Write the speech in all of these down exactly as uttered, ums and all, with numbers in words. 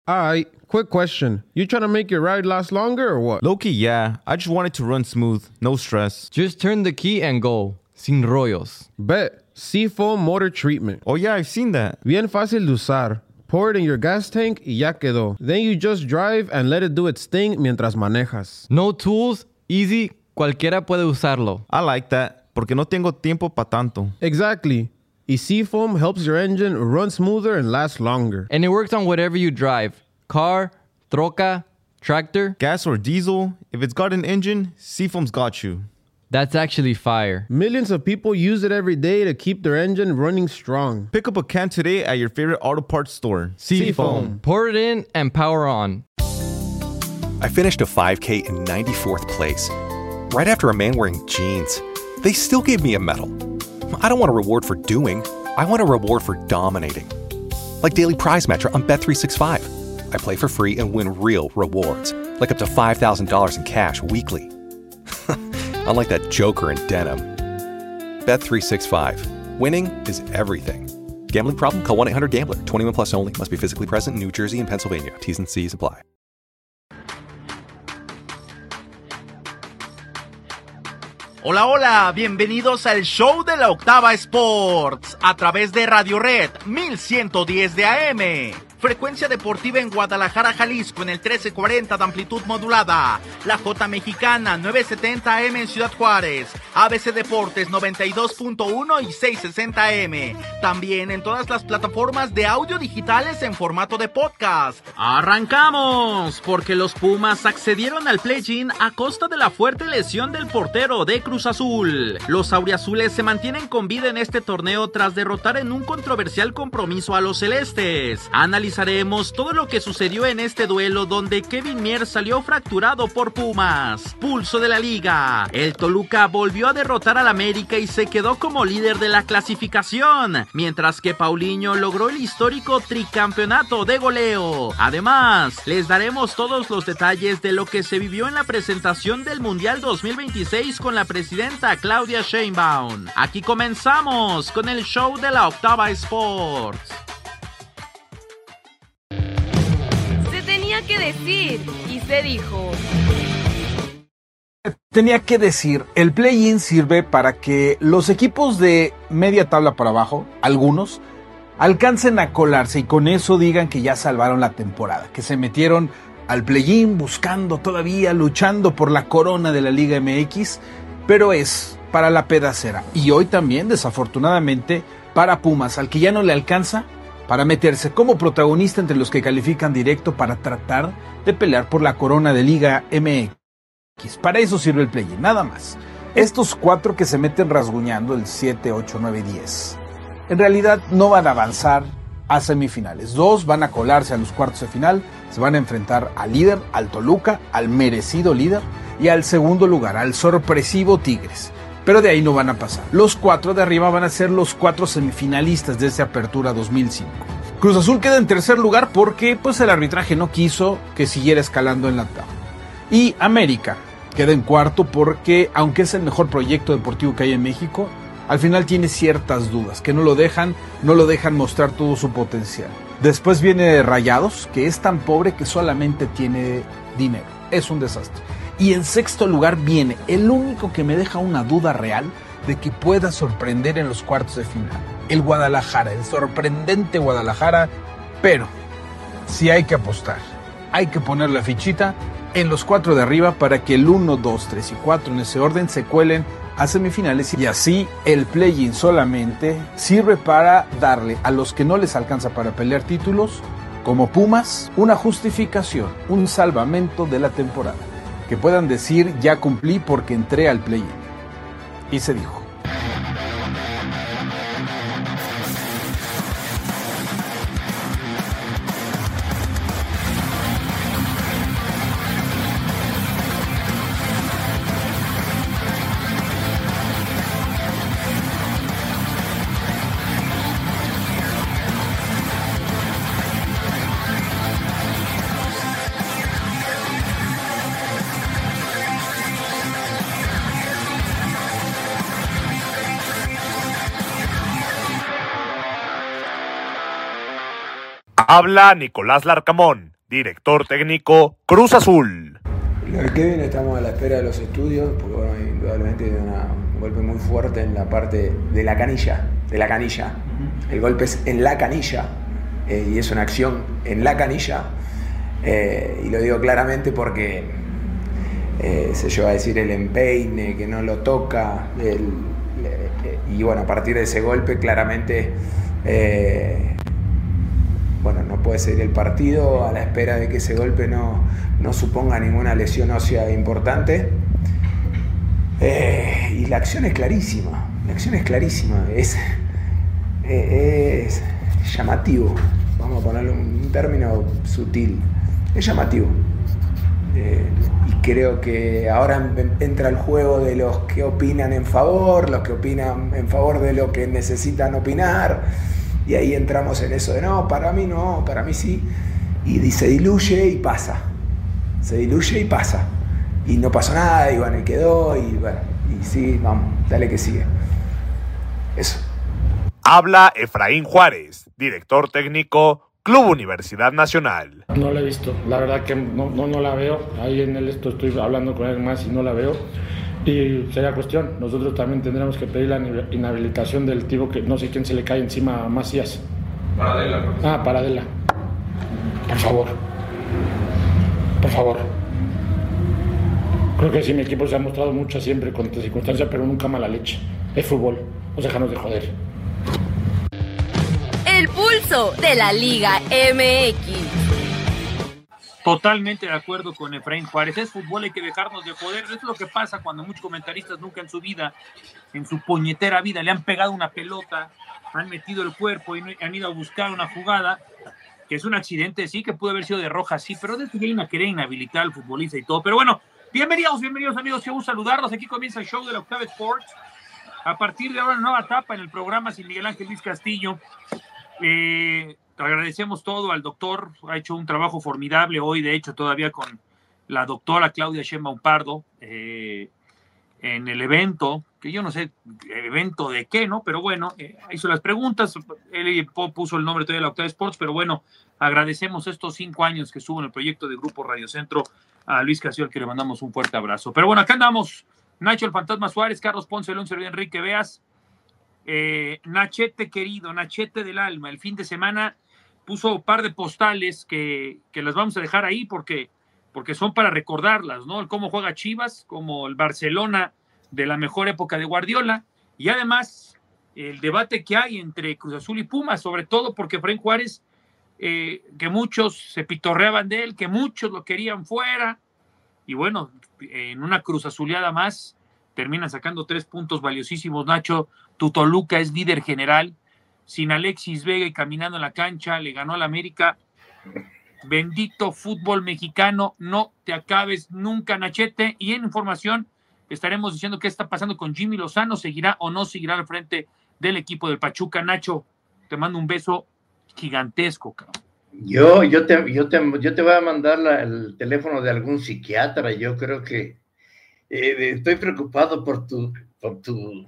Alright, quick question. You trying to make your ride last longer or what? Low-key, yeah. I just want it to run smooth. No stress. Just turn the key and go. Sin rollos. Bet. Seafoam Motor Treatment. Oh yeah, I've seen that. Bien fácil de usar. Pour it in your gas tank y ya quedó. Then you just drive and let it do its thing mientras manejas. No tools, easy, cualquiera puede usarlo. I like that, porque no tengo tiempo pa' tanto. Exactly. Y Seafoam helps your engine run smoother and last longer. And it works on whatever you drive. Car, troca, tractor. Gas or diesel, if it's got an engine, Seafoam's got you. That's actually fire. Millions of people use it every day to keep their engine running strong. Pick up a can today at your favorite auto parts store. Seafoam. Pour it in and power on. I finished a five K in ninety-fourth place, right after a man wearing jeans. They still gave me a medal. I don't want a reward for doing. I want a reward for dominating. Like Daily Prize Match on Bet three sixty-five. I play for free and win real rewards, like up to five thousand dollars in cash weekly. Unlike that joker in denim. Bet three sixty-five. Winning is everything. Gambling problem? Call one eight hundred gambler. twenty-one plus only. Must be physically present in New Jersey and Pennsylvania. T's and C's apply. Hola, hola, bienvenidos al show de la Octava Sports a través de Radio Red mil ciento diez de A M. Frecuencia deportiva en Guadalajara, Jalisco en el trece cuarenta de amplitud modulada. La J Mexicana nueve setenta A M en Ciudad Juárez. A B C Deportes noventa y dos punto uno y seiscientos sesenta A M. También en todas las plataformas de audio digitales en formato de podcast. ¡Arrancamos! Porque los Pumas accedieron al play-in a costa de la fuerte lesión del portero de Cruz Azul. Los auriazules se mantienen con vida en este torneo tras derrotar en un controversial compromiso a los celestes. Analizamos Analizaremos todo lo que sucedió en este duelo donde Kevin Mier salió fracturado por Pumas. Pulso de la liga. El Toluca volvió a derrotar al América y se quedó como líder de la clasificación, mientras que Paulinho logró el histórico tricampeonato de goleo. Además, les daremos todos los detalles de lo que se vivió en la presentación del Mundial dos mil veintiséis con la presidenta Claudia Sheinbaum. Aquí comenzamos con el show de la Octava Sports. Tenía que decir, y se dijo. Tenía que decir, el play-in sirve para que los equipos de media tabla para abajo, algunos, alcancen a colarse y con eso digan que ya salvaron la temporada, que se metieron al play-in buscando todavía, luchando por la corona de la Liga M X, pero es para la pedacera. Y hoy también, desafortunadamente, para Pumas, al que ya no le alcanza para meterse como protagonista entre los que califican directo para tratar de pelear por la corona de Liga M X. Para eso sirve el play-in, nada más. Estos cuatro que se meten rasguñando el siete, ocho, nueve y diez, en realidad no van a avanzar a semifinales. Dos van a colarse a los cuartos de final, se van a enfrentar al líder, al Toluca, al merecido líder y al segundo lugar, al sorpresivo Tigres. Pero de ahí no van a pasar. Los cuatro de arriba van a ser los cuatro semifinalistas de esta apertura dos mil cinco. Cruz Azul queda en tercer lugar porque pues, el arbitraje no quiso que siguiera escalando en la tabla. Y América queda en cuarto porque, aunque es el mejor proyecto deportivo que hay en México, al final tiene ciertas dudas que no lo dejan, no lo dejan mostrar todo su potencial. Después viene Rayados, que es tan pobre que solamente tiene dinero. Es un desastre. Y en sexto lugar viene el único que me deja una duda real de que pueda sorprender en los cuartos de final. El Guadalajara, el sorprendente Guadalajara. Pero sí hay que apostar. Hay que poner la fichita en los cuatro de arriba para que el uno, dos, tres y cuatro en ese orden se cuelen a semifinales. Y así el play-in solamente sirve para darle a los que no les alcanza para pelear títulos, como Pumas, una justificación, un salvamento de la temporada. Que puedan decir, ya cumplí porque entré al play-in. Y se dijo. Habla Nicolás Larcamón. director técnico Cruz Azul. Lo de Kevin estamos a la espera de los estudios, porque bueno, indudablemente dio una, un golpe muy fuerte en la parte de la canilla, de la canilla. El golpe es en la canilla, eh, y es una acción en la canilla, eh, y lo digo claramente porque eh, se lleva a decir el empeine, que no lo toca, el, eh, y bueno, a partir de ese golpe claramente... Eh, Bueno, no puede seguir el partido a la espera de que ese golpe no, no suponga ninguna lesión ósea importante. Eh, y la acción es clarísima, la acción es clarísima, es, es llamativo, vamos a ponerle un término sutil, es llamativo. Eh, y creo que ahora entra el juego de los que opinan en favor, los que opinan en favor de lo que necesitan opinar. Y ahí entramos en eso de no, para mí no, para mí sí. Y se diluye y pasa. Se diluye y pasa. Y no pasó nada, y bueno, y quedó, y bueno, y sí, vamos, dale que sigue. Eso. Habla Efraín Juárez, director técnico Club Universidad Nacional. No la he visto, la verdad que no, no, no la veo. Ahí en el esto estoy hablando con él más y no la veo. Y sería cuestión, nosotros también tendremos que pedir la inhabilitación del tipo que no sé quién se le cae encima a Macías. Paradela. Ah, Paradela. Por favor. Por favor. Creo que sí, mi equipo se ha mostrado mucho siempre con esta circunstancia, pero nunca mala leche. Es fútbol, o déjanos de joder. El pulso de la Liga M X. Totalmente de acuerdo con Efraín Juárez. Es fútbol, hay que dejarnos de joder. Eso es lo que pasa cuando muchos comentaristas nunca en su vida, en su puñetera vida, le han pegado una pelota, han metido el cuerpo y han ido a buscar una jugada, que es un accidente, sí, que pudo haber sido de roja, sí, pero desde que hay una querer inhabilitar al futbolista y todo. Pero bueno, bienvenidos, bienvenidos amigos, qué gusto saludarlos. Aquí comienza el show de la Octava Sports. A partir de ahora, una nueva etapa en el programa sin Miguel Ángel Luis Castillo. Eh... Agradecemos todo al doctor, ha hecho un trabajo formidable hoy, de hecho, todavía con la doctora Claudia Sheinbaum Pardo eh, en el evento, que yo no sé, evento de qué, ¿no? Pero bueno, eh, hizo las preguntas, él puso el nombre todavía de la Octava Sports, pero bueno, agradecemos estos cinco años que estuvo en el proyecto de Grupo Radio Centro a Luis Castillo, al que le mandamos un fuerte abrazo. Pero bueno, acá andamos, Nacho el Fantasma Suárez, Carlos Ponce, Alonso y Enrique Veas, eh, Nachete querido, Nachete del alma, el fin de semana puso un par de postales que, que las vamos a dejar ahí porque, porque son para recordarlas, ¿no? El cómo juega Chivas, como el Barcelona de la mejor época de Guardiola, y además el debate que hay entre Cruz Azul y Pumas, sobre todo porque Efraín Juárez, eh, que muchos se pitorreaban de él, que muchos lo querían fuera, y bueno, en una Cruz Azuleada más, terminan sacando tres puntos valiosísimos. Nacho, tu Toluca es líder general, sin Alexis Vega y caminando en la cancha, le ganó al América. Bendito fútbol mexicano, no te acabes nunca, Nachete. Y en información estaremos diciendo qué está pasando con Jimmy Lozano, seguirá o no seguirá al frente del equipo del Pachuca. Nacho, te mando un beso gigantesco, cabrón. Yo, yo, te, yo, te, yo te voy a mandar la, el teléfono de algún psiquiatra. Yo creo que eh, estoy preocupado por tu... Por tu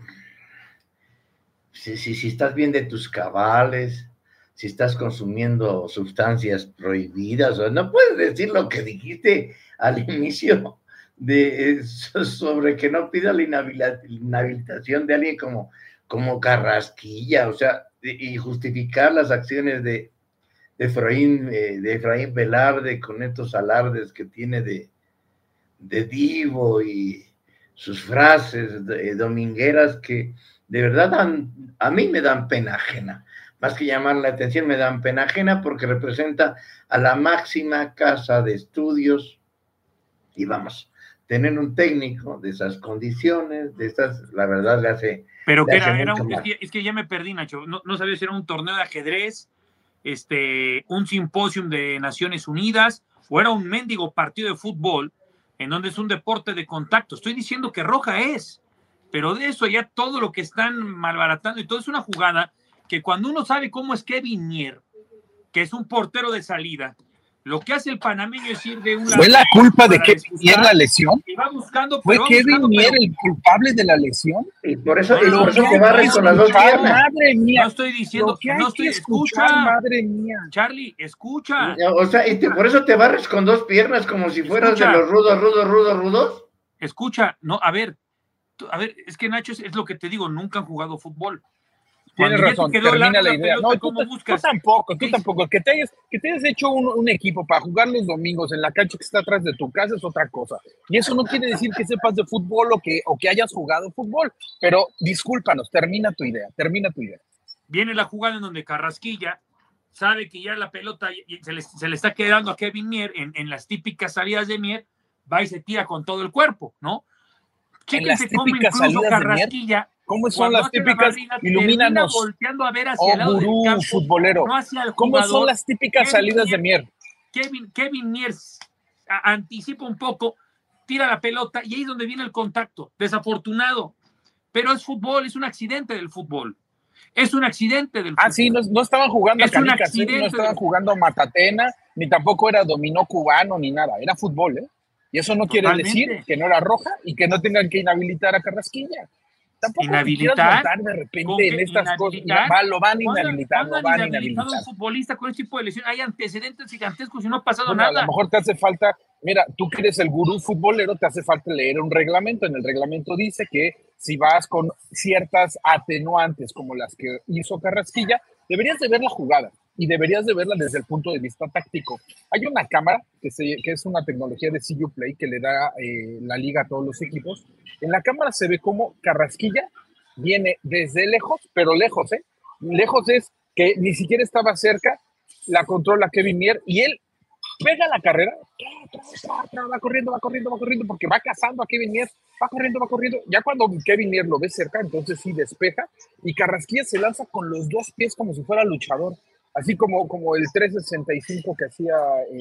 Si, si, si estás bien de tus cabales, si estás consumiendo sustancias prohibidas, o no puedes decir lo que dijiste al inicio de, sobre que no pida la inhabilitación de alguien como, como Carrasquilla, o sea, y justificar las acciones de, de, Efraín, de Efraín Velarde con estos alardes que tiene de, de divo y sus frases de, domingueras que de verdad dan, a mí me dan pena ajena, más que llamar la atención, me dan pena ajena porque representa a la máxima casa de estudios y vamos, tener un técnico de esas condiciones, de estas, la verdad le hace... Pero le que hace era, era un, mal. es, que, es que ya me perdí, Nacho, no, no sabía si era un torneo de ajedrez, este, un simposium de Naciones Unidas, o era un mendigo partido de fútbol, en donde es un deporte de contacto. Estoy diciendo que roja es, pero de eso ya todo lo que están malbaratando y todo es una jugada que cuando uno sabe cómo es Kevin Mier, que es un portero de salida, Lo que hace el panameño es ir de un lado. ¿Fue la culpa de Kevin Mier la lesión? Y va buscando, ¿Fue va Kevin buscando, Mier pero... el culpable de la lesión? Y por eso, No, y no, por eso no, te no, barres no, con las dos escuchar, piernas. Madre mía. No estoy diciendo, Lo que hay no estoy, que escuchar, escucha. madre mía. Charlie, escucha. O sea, y te- por eso te barres con dos piernas como si fueras Escucha. de los rudos, rudos, rudos, rudos. Escucha, no, a ver, tú- a ver, es que Nacho es, es lo que te digo, nunca han jugado fútbol. Tienes Cuando ya razón, te quedó termina larga la idea. pelota, No, tú, ¿cómo ta- tú buscas? tampoco, tú Sí. tampoco. Que te hayas, que te hayas hecho un, un equipo para jugar los domingos en la cancha que está atrás de tu casa es otra cosa. Y eso no quiere decir que sepas de fútbol o que, o que hayas jugado fútbol. Pero discúlpanos, termina tu idea, termina tu idea. Viene la jugada en donde Carrasquilla sabe que ya la pelota y- y se le, se le está quedando a Kevin Mier en, en las típicas salidas de Mier, va y se tira con todo el cuerpo, ¿no? En las Chéquense cómo típicas incluso salidas de Mier, Carrasquilla, ¿cómo son cuando las hace la típicas? barrida, Ilumínanos. termina volteando a ver hacia Oh, el lado del gurú campo, futbolero. no hacia el ¿Cómo jugador. son las típicas Kevin salidas de Mier, Mier? Kevin, Kevin Mier a- anticipa un poco, tira la pelota y ahí es donde viene el contacto. Desafortunado, pero es fútbol, es un accidente del fútbol. Es un accidente del fútbol. Ah, sí, no, no estaban jugando a Es un canicas, ¿eh? accidente No estaban del- jugando a matatena, ni tampoco era dominó cubano, ni nada. Era fútbol, ¿eh? Y eso no quiere Totalmente. decir que no era roja y que no tengan que inhabilitar a Carrasquilla. Tampoco te quieras Inhabilitar, montar de ¿con repente qué? en estas cosas. Inhabilitar. Va, lo van a ¿Cuándo- inhabilitar, cuándo lo han van a inhabilitado a inhabilitar. un futbolista con este tipo de lesión? Hay antecedentes gigantescos y no ha pasado Bueno, a nada. lo mejor te hace falta, mira, tú que eres el gurú futbolero, te hace falta leer un reglamento. En el reglamento dice que si vas con ciertas atenuantes como las que hizo Carrasquilla, deberías de ver la jugada y deberías de verla desde el punto de vista táctico. Hay una cámara que, se, que es una tecnología de C U Play que le da eh, la liga a todos los equipos. En la cámara se ve cómo Carrasquilla viene desde lejos, pero lejos, ¿eh? Lejos es que ni siquiera estaba cerca, la controla Kevin Mier y él pega la carrera, va corriendo, va corriendo, va corriendo, porque va cazando a Kevin Mier, va corriendo, va corriendo. Ya cuando Kevin Mier lo ve cerca, entonces sí despeja y Carrasquilla se lanza con los dos pies como si fuera luchador, así como, como el trescientos sesenta y cinco que hacía,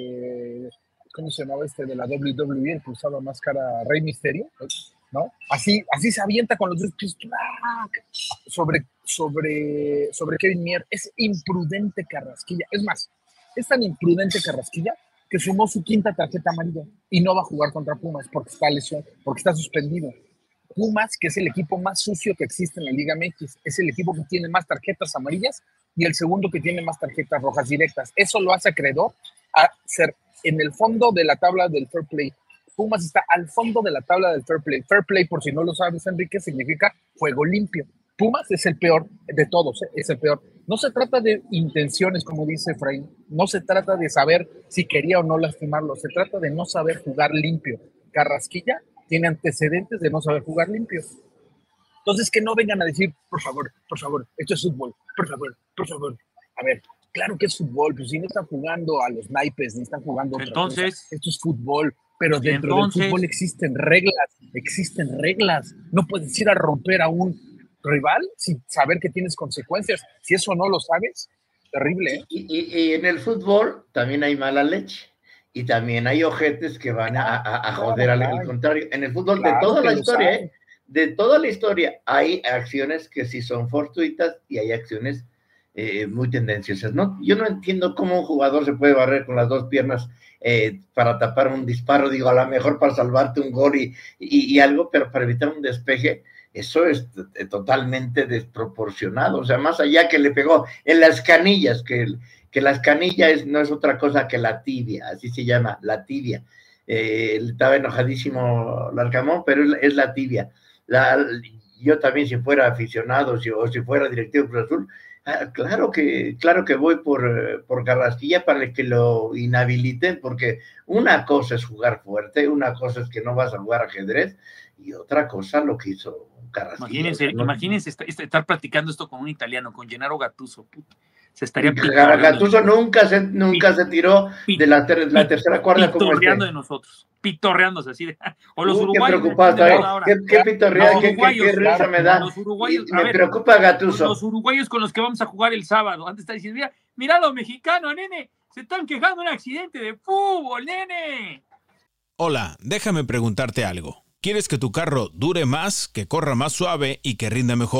eh, ¿cómo se llamaba este de la doble u doble u E? El que usaba máscara Rey Misterio, ¿no? Así, así se avienta con los dos pies ¡trac! sobre, sobre, sobre Kevin Mier. Es imprudente Carrasquilla. Es más, es tan imprudente Carrasquilla que sumó su quinta tarjeta amarilla y no va a jugar contra Pumas porque está lesión, porque está suspendido. Pumas, que es el equipo más sucio que existe en la Liga M X, es el equipo que tiene más tarjetas amarillas y el segundo que tiene más tarjetas rojas directas. Eso lo hace acreedor a ser en el fondo de la tabla del fair play. Pumas está al fondo de la tabla del fair play. Fair play, por si no lo sabes, Enrique, significa juego limpio. Pumas es el peor de todos, ¿eh? Es el peor. No se trata de intenciones, como dice Efraín, no se trata de saber si quería o no lastimarlo, se trata de no saber jugar limpio. Carrasquilla tiene antecedentes de no saber jugar limpio. Entonces, que no vengan a decir, por favor, por favor, esto es fútbol, por favor, por favor. A ver, claro que es fútbol, pues si no están jugando a los naipes, ni están jugando a otra Entonces, cosa. Esto es fútbol, pero dentro entonces, del fútbol existen reglas, existen reglas. No puedes ir a romper a un rival sin saber que tienes consecuencias. Si eso no lo sabes, terrible, ¿eh? Y, y, y en el fútbol también hay mala leche. Y también hay ojetes que van a, a, a joder al, al contrario. En el fútbol Claro de toda que la lo historia, saben. ¿eh? De toda la historia, hay acciones que sí son fortuitas y hay acciones eh, muy tendenciosas, ¿no? Yo no entiendo cómo un jugador se puede barrer con las dos piernas eh, para tapar un disparo, digo, a lo mejor para salvarte un gol y, y, y algo, pero para evitar un despeje, eso es t- totalmente desproporcionado. O sea, más allá que le pegó en las canillas, que, que las canillas es, no es otra cosa que la tibia, así se llama, la tibia. Eh, estaba enojadísimo Larcamón, pero es, es la tibia. La, yo también, si fuera aficionado si, o si fuera directivo de Cruz Azul, ah, claro que claro que voy por, por Carrasquilla para que lo inhabiliten, porque una cosa es jugar fuerte, una cosa es que no vas a jugar ajedrez, y otra cosa lo que hizo Carrasquilla. Imagínense, O sea, no, imagínense estar, estar practicando esto con un italiano, con Gennaro Gattuso. Puta, se estaría Gattuso nunca se, nunca se tiró de la, ter, la tercera cuerda como este. Pitorreando de nosotros, pitorreándose así de, o los Uh, uruguayos. qué preocupado, ¿eh? Ahora. Qué, qué pitorrea, Los qué, qué, uruguayos, qué risa me da. los uruguayos, Y a me ver, preocupa Gattuso. Los uruguayos con los que vamos a jugar el sábado. Antes está diciendo, mira, mira los mexicanos, nene, se están quejando de un accidente de fútbol, nene. Hola, déjame preguntarte algo. ¿Quieres que tu carro dure más, que corra más suave y que rinda mejor?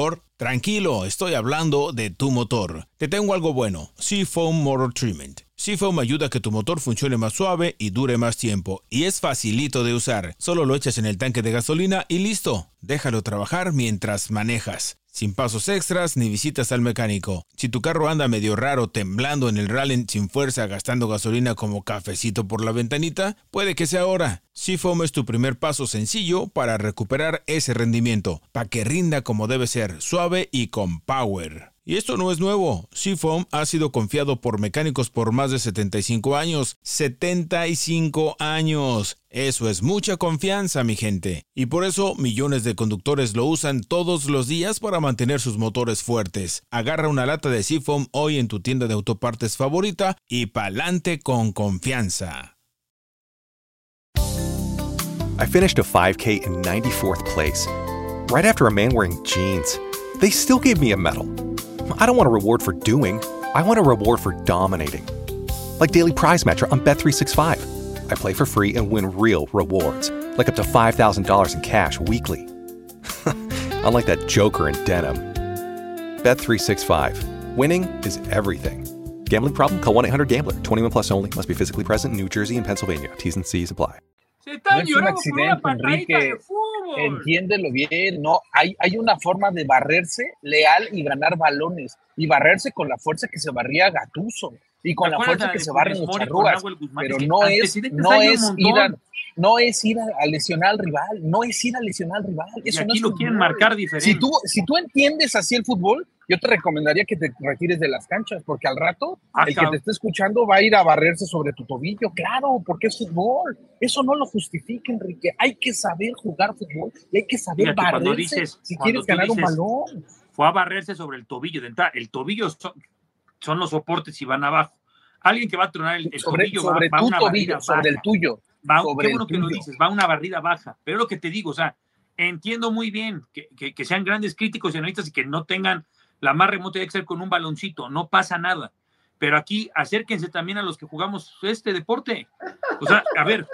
Tranquilo, estoy hablando de tu motor. Te tengo algo bueno, Seafoam Motor Treatment. Seafoam ayuda a que tu motor funcione más suave y dure más tiempo. Y es facilito de usar. Solo lo echas en el tanque de gasolina y listo. Déjalo trabajar mientras manejas. Sin pasos extras ni visitas al mecánico. Si tu carro anda medio raro, temblando en el rally sin fuerza, gastando gasolina como cafecito por la ventanita, puede que sea ahora. Seafoam es tu primer paso sencillo para recuperar ese rendimiento, para que rinda como debe ser, suave y con power. Y esto no es nuevo. Seafoam ha sido confiado por mecánicos por más de setenta y cinco años. ¡setenta y cinco años! Eso es mucha confianza, mi gente. Y por eso millones de conductores lo usan todos los días para mantener sus motores fuertes. Agarra una lata de Seafoam hoy en tu tienda de autopartes favorita y pa'lante con confianza. I finished a five K in ninety-fourth place. Right after a man wearing jeans. They still gave me a medal. I don't want a reward for doing. I want a reward for dominating. Like Daily Prize Matcher on Bet three sixty-five. I play for free and win real rewards, like up to five thousand dollars in cash weekly. Unlike that joker in denim. Bet three sixty-five. Winning is everything. Gambling problem? Call one eight hundred gambler. twenty-one plus only. Must be physically present in New Jersey and Pennsylvania. T's and C's apply. No es un accidente, Enrique. Entiéndelo bien. No, hay, hay una forma de barrerse leal y ganar balones. Y barrerse con la fuerza que se barría Gattuso. Y con la fuerza que se barren los Charrúas. Pero no es, no es ir a, no es ir a, a lesionar al rival. No es ir a lesionar al rival. Eso y aquí no es lo fútbol. quieren marcar diferente. Si tú, si tú entiendes así el fútbol, yo te recomendaría que te retires de las canchas, porque al rato Ah, el que cabrón. te esté escuchando va a ir a barrerse sobre tu tobillo. Claro, porque es fútbol. Eso no lo justifica, Enrique. Hay que saber jugar fútbol y hay que saber Fíjate, cuando barrerse dices- si cuando quieres tú ganar un dices- balón. Fue a barrerse sobre el tobillo. De entrada, el tobillo son, son los soportes y van abajo. Alguien que va a tronar el, el Sobre, tobillo sobre va, va a tu una tobillo, barrida sobre el baja. tuyo. Va, sobre qué bueno el que lo tuyo. dices, va una barrida baja. Pero lo que te digo, o sea, entiendo muy bien que, que, que sean grandes críticos y analistas y que no tengan la más remota idea de ser con un baloncito, no pasa nada. Pero aquí acérquense también a los que jugamos este deporte. O sea, a ver.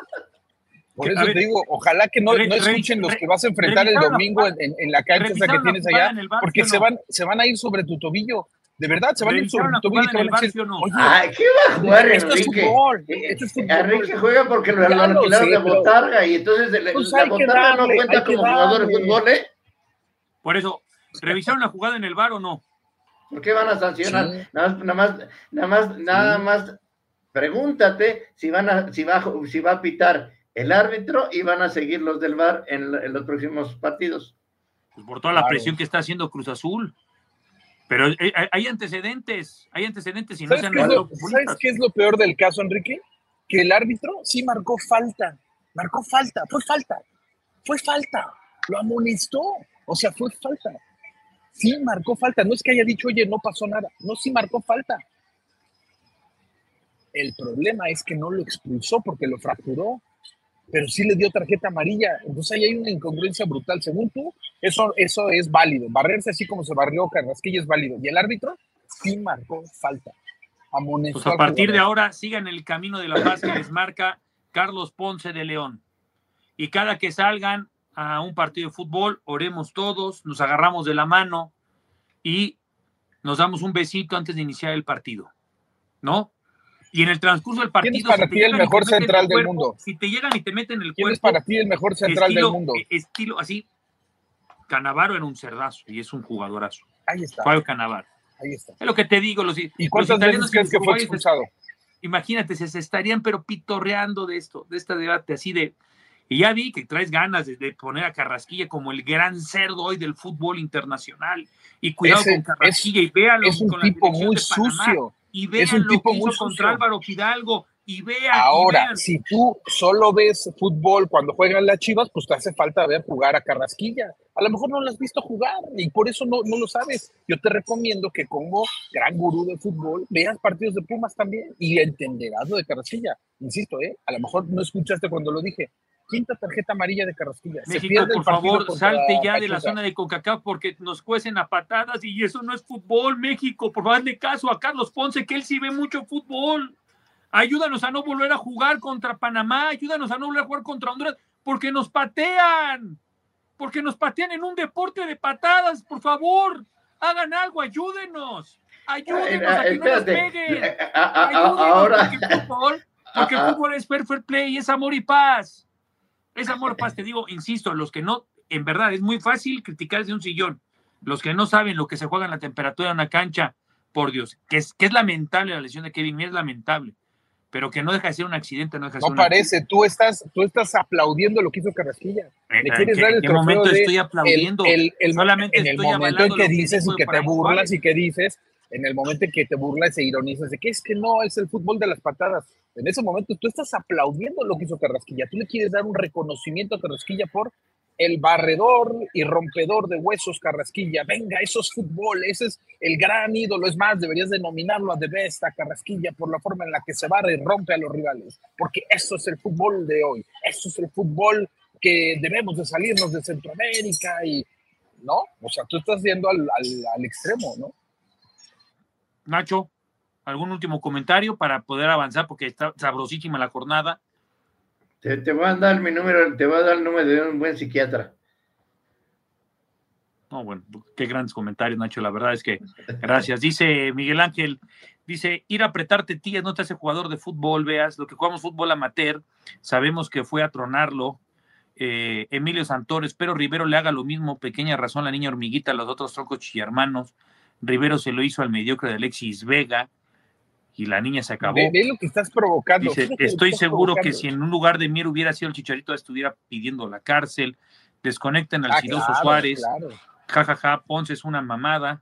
Por que- eso a te ver, digo, ojalá que no, re- no re- escuchen los re- que vas a enfrentar el revisaron la domingo jugada- en, en la cancha esa que revisaron la tienes jugada allá, en el bar, porque ¿sí o se no? van, se van a ir sobre tu tobillo. De verdad, se van a ir sobre Revisaron tu la tobillo y jugada te en van el a decir, bar, ¿sí o no? oye, Ay, ¿qué va a jugar esto es Enrique? fútbol, Eh, esto es fútbol. Enrique juega porque lo, Ya lo lo alquilaron sé, de pero- botarga y entonces el- Pues la hay que botarga no darle, cuenta hay que como jugador de darle. fútbol, ¿eh? Por eso, ¿revisaron la jugada en el bar o no? ¿Por qué van a sancionar? Sí. Nada más, nada más, nada más, nada más pregúntate si van a, si va, a- si va a pitar el árbitro y van a seguir los del V A R en, en los próximos partidos. Pues por toda la Claro. presión que está haciendo Cruz Azul. Pero eh, hay- hay antecedentes, hay antecedentes y no ¿Sabes sean qué, es lo, populistas. ¿Sabes qué es lo peor del caso, Enrique? Que el árbitro sí marcó falta. Marcó falta, fue falta. Fue falta. Lo amonestó. O sea, fue falta. Sí marcó falta. No es que haya dicho, oye, no pasó nada. No, sí marcó falta. El problema es que no lo expulsó porque lo fracturó, pero sí le dio tarjeta amarilla. Entonces ahí hay una incongruencia brutal. Según tú, eso, eso es válido. Barrerse así como se barrió Carrasquilla es válido. Y el árbitro sí marcó falta. Amonestó Pues a al partir de jugador. ahora sigan el camino de la paz que les marca Carlos Ponce de León. Y cada que salgan a un partido de fútbol, oremos todos, nos agarramos de la mano y nos damos un besito antes de iniciar el partido, ¿no? Y en el transcurso del partido... ¿Quién es para si te ti el llegan y te mejor meten central el del cuerpo, mundo? Si te llegan y te meten el ¿Quién es cuerpo... para ti el mejor central estilo, del mundo? eh, Estilo así, Canavaro era un cerdazo y es un jugadorazo. Ahí está. Fabio Canavaro. Ahí está. Es lo que te digo. Los, ¿Y los cuántas italianos veces crees y que los fue uruguayos, expulsado? imagínate, se, se estarían pero pitorreando de esto, de este debate así de... Y ya vi que traes ganas de, de poner a Carrasquilla como el gran cerdo hoy del fútbol internacional. Y cuidado Ese con Carrasquilla y véanlo es un con la tipo selección muy de Panamá. sucio. Y Es vean un lo tipo que muy hizo contra sucio. Álvaro Fidalgo. Y vean, y Ahora, vean. si tú solo ves fútbol cuando juegan las Chivas, pues te hace falta ver jugar a Carrasquilla. A lo mejor no lo has visto jugar y por eso no, no lo sabes. Yo te recomiendo que como gran gurú de fútbol veas partidos de Pumas también y entenderás lo de Carrasquilla. Insisto, ¿eh? A lo mejor no escuchaste cuando lo dije. Quinta tarjeta amarilla de Carrasquilla. Se México, pierde el por partido favor, contra salte ya de la Pachuca. zona de CONCACAF porque nos cuecen a patadas y eso no es fútbol, México. Por favor, hazle caso a Carlos Ponce, que él sí ve mucho fútbol. Ayúdanos a no volver a jugar contra Panamá, ayúdanos a no volver a jugar contra Honduras, porque nos patean, porque nos patean en un deporte de patadas, por favor. Hagan algo, ayúdenos. Ayúdenos Ah, a que espérate. no nos peguen. Ah, ah, ah, Ayúdenos, ahora- porque el fútbol, porque el Ah, ah. fútbol es fair, fair play, es amor y paz. Es amor y paz, te digo, insisto, los que no, en verdad, es muy fácil criticar desde un sillón. Los que no saben lo que se juega en la temperatura de una cancha, por Dios, que es, que es lamentable la lesión de Kevin Mier, es lamentable, pero que no deja de ser un accidente, no deja de ser No una- parece, tú estás, tú estás aplaudiendo lo que hizo Carrasquilla. Le ¿En quieres qué- dar en el qué trofeo momento de estoy aplaudiendo? el- el- el- Solamente en el estoy momento en avalando que lo que dices dijo y que te Efraín burlas Juárez. y que dices, en el momento en que te burlas e ironizas de que es que no, es el fútbol de las patadas. En ese momento tú estás aplaudiendo lo que hizo Carrasquilla. Tú le quieres dar un reconocimiento a Carrasquilla por el barredor y rompedor de huesos Carrasquilla. Venga, eso es fútbol, ese es el gran ídolo. Es más, deberías denominarlo a The Best, a Carrasquilla, por la forma en la que se barre y rompe a los rivales. Porque eso es el fútbol de hoy. Eso es el fútbol que debemos de salirnos de Centroamérica y, ¿no? O sea, tú estás yendo al, al, al extremo, ¿no? Nacho, ¿algún último comentario para poder avanzar? Porque está sabrosísima la jornada. Te, te voy a dar mi número, te voy a dar el número de un buen psiquiatra. No, bueno, qué grandes comentarios, Nacho. La verdad es que gracias. Dice Miguel Ángel, dice, ir a apretarte tías no te hace jugador de fútbol, veas, lo que jugamos fútbol amateur, sabemos que fue a tronarlo. Eh, Emilio Santores, pero Rivero le haga lo mismo, pequeña razón la niña hormiguita, los otros troncos chillermanos. Rivero se lo hizo al mediocre de Alexis Vega y la niña se acabó. Ve, ve lo que estás provocando. Dice, Fíjate lo que estoy estás seguro que provocando. si en un lugar de Mier hubiera sido el Chicharito, estuviera pidiendo la cárcel. Desconecten al Ah, Sidoso claro, Suárez. claro. Ja, ja, ja, Ponce es una mamada.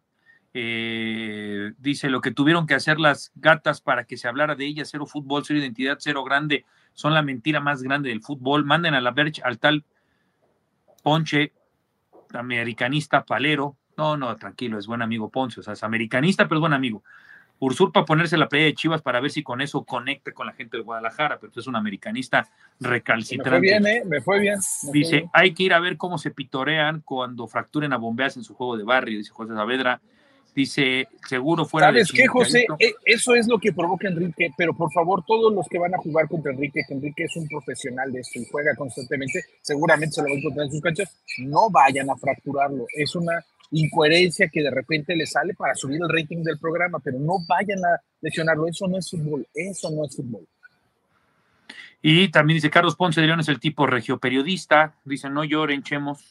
Eh, dice, lo que tuvieron que hacer las gatas para que se hablara de ella, cero fútbol, cero identidad, cero grande, son la mentira más grande del fútbol. Manden a la Berch al tal Ponche, americanista palero. No, no, tranquilo, es buen amigo Ponce, o sea, es americanista, pero es buen amigo. Usurpa ponerse la playa de Chivas para ver si con eso conecta con la gente de Guadalajara, pero es un americanista Me recalcitrante. fue bien, ¿eh? Me fue bien. me fue Dice, bien. hay que ir a ver cómo se pitorean cuando fracturen a bombeas en su juego de barrio, dice José Saavedra. Dice, seguro fuera de ¿Sabes qué, José? Chicharito. E- Eso es lo que provoca Enrique, pero por favor, todos los que van a jugar contra Enrique, que Enrique es un profesional de esto y juega constantemente, seguramente se lo va a encontrar en sus canchas, no vayan a fracturarlo. Es una incoherencia que de repente le sale para subir el rating del programa, pero no vayan a lesionarlo. Eso no es fútbol, eso no es fútbol. Y también dice, Carlos Ponce de León es el tipo regioperiodista. Dice, no lloren, chemos.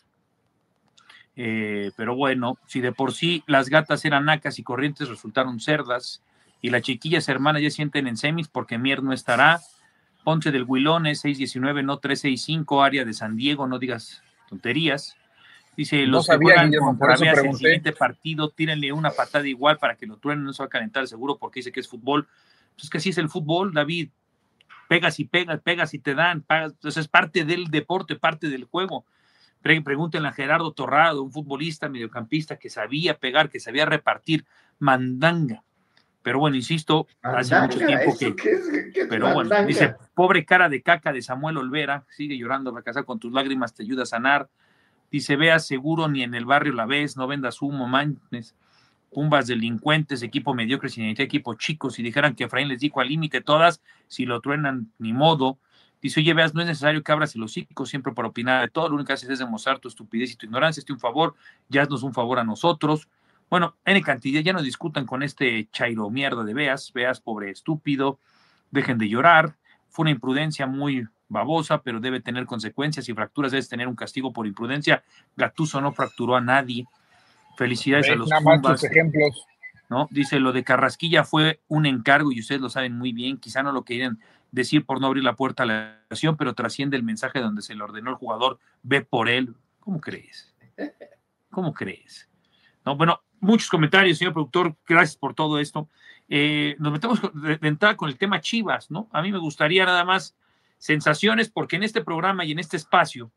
Eh, pero bueno, si de por sí las gatas eran nacas y corrientes, resultaron cerdas, y las chiquillas hermanas ya sienten en semis porque Mier no estará. Ponce del Huilones, seis diecinueve, no tres sesenta y cinco, área de San Diego, no digas tonterías. Dice, No los que sabía, juegan Guillermo, contra por eso Veas el pregunté. siguiente partido, tírenle una patada igual para que lo truenen, no se va a calentar seguro porque dice que es fútbol. Pues es que así es el fútbol, David. Pegas y pegas, pegas y te dan, pagas. Entonces es parte del deporte, parte del juego. Pre- Pregúntenle a Gerardo Torrado, un futbolista mediocampista que sabía pegar, que sabía repartir mandanga. Pero bueno, insisto, hace Mandanga, mucho tiempo ¿eso que... qué es? ¿Qué es Pero bueno, mandanga? dice, pobre cara de caca de Samuel Olvera, sigue llorando, fracasar con tus lágrimas te ayuda a sanar. Dice, veas, seguro ni en el barrio la ves, no vendas humo, manes. Pumbas delincuentes, equipo mediocre, sin identidad, equipo chico. Si dijeran que Efraín les dijo al límite todas, si lo truenan, ni modo. Dice, oye, veas, no es necesario que abras el hocico siempre para opinar de todo. Lo único que haces es demostrar tu estupidez y tu ignorancia. Hazte un favor, ya haznos un favor a nosotros. Bueno, N cantidad, ya no discutan con este chairo mierda de Veas. Veas, pobre estúpido. Dejen de llorar. Fue una imprudencia muy babosa, pero debe tener consecuencias y fracturas. Debes tener un castigo por imprudencia. Gattuso no fracturó a nadie. Felicidades Ve, a los nada más Pumas, tus ejemplos. ¿no? Dice, lo de Carrasquilla fue un encargo y ustedes lo saben muy bien, quizá no lo querían decir por no abrir la puerta a la acción, pero trasciende el mensaje donde se le ordenó al jugador, ve por él. ¿Cómo crees? ¿Cómo crees? No, bueno, muchos comentarios, señor productor, gracias por todo esto. Eh, nos metemos de, de entrada con el tema Chivas, ¿no? A mí me gustaría nada más sensaciones, porque en este programa y en este espacio,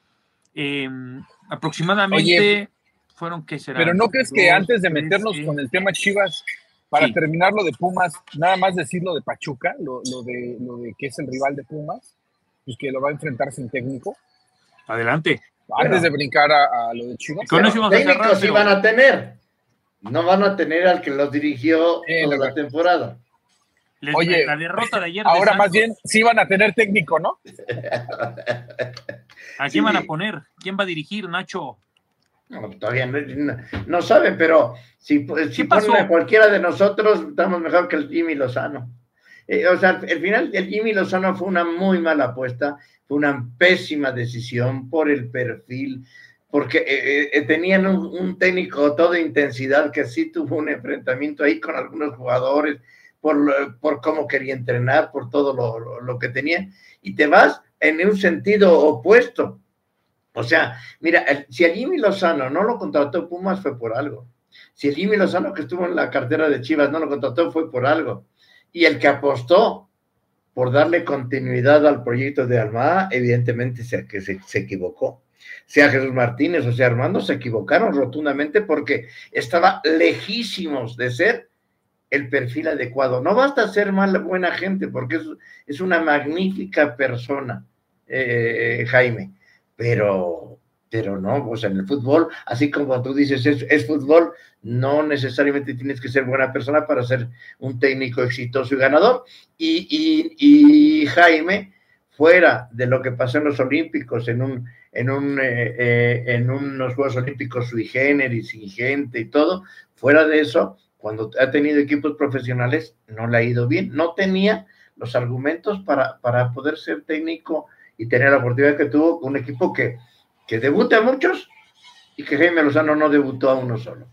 eh, aproximadamente... Oye, fueron que será. Pero ¿no crees que Dos, antes de tres, meternos sí. con el tema Chivas, para Sí. terminar lo de Pumas, nada más decir lo de Pachuca, lo, lo de, lo de que es el rival de Pumas, pues que lo va a enfrentar sin técnico, Adelante. antes Bueno. de brincar a, a lo de Chivas? Con eso vamos a cerrar, Técnicos sí pero- van a tener. No van a tener al que los dirigió Eh, toda la la verdad. temporada. Les- Oye, la derrota de ayer. de Ahora Santos, más bien sí van a tener técnico, ¿no? ¿a quién Sí. van a poner? ¿Quién va a dirigir, Nacho? No, todavía no, no, no saben, pero si, si ponen a cualquiera de nosotros, estamos mejor que el Jimmy Lozano. Eh, o sea, al final el Jimmy Lozano fue una muy mala apuesta, fue una pésima decisión por el perfil, porque eh, eh, tenían un, un técnico todo intensidad que sí tuvo un enfrentamiento ahí con algunos jugadores, por, por cómo quería entrenar, por todo lo, lo, lo que tenía, y te vas en un sentido opuesto. O sea, mira, el, si el Jimmy Lozano no lo contrató Pumas fue por algo. Si el Jimmy Lozano que estuvo en la cartera de Chivas no lo contrató fue por algo. Y el que apostó por darle continuidad al proyecto de Almada, evidentemente se, que se, se equivocó. Sea Jesús Martínez o sea Armando, se equivocaron rotundamente porque estaba lejísimos de ser el perfil adecuado. No basta ser mala, buena gente, porque es, es una magnífica persona, eh, Jaime. Pero, pero no, o sea, en el fútbol, así como tú dices, es, es fútbol, no necesariamente tienes que ser buena persona para ser un técnico exitoso y ganador. Y, y, y Jaime, fuera de lo que pasó en los Olímpicos, en un, en un, eh, eh, en unos Juegos Olímpicos sui generis, sin gente y todo, fuera de eso, cuando ha tenido equipos profesionales, no le ha ido bien, no tenía los argumentos para, para poder ser técnico y tener la oportunidad que tuvo con un equipo que, que debuta a muchos y que Jaime Lozano no debutó a uno solo.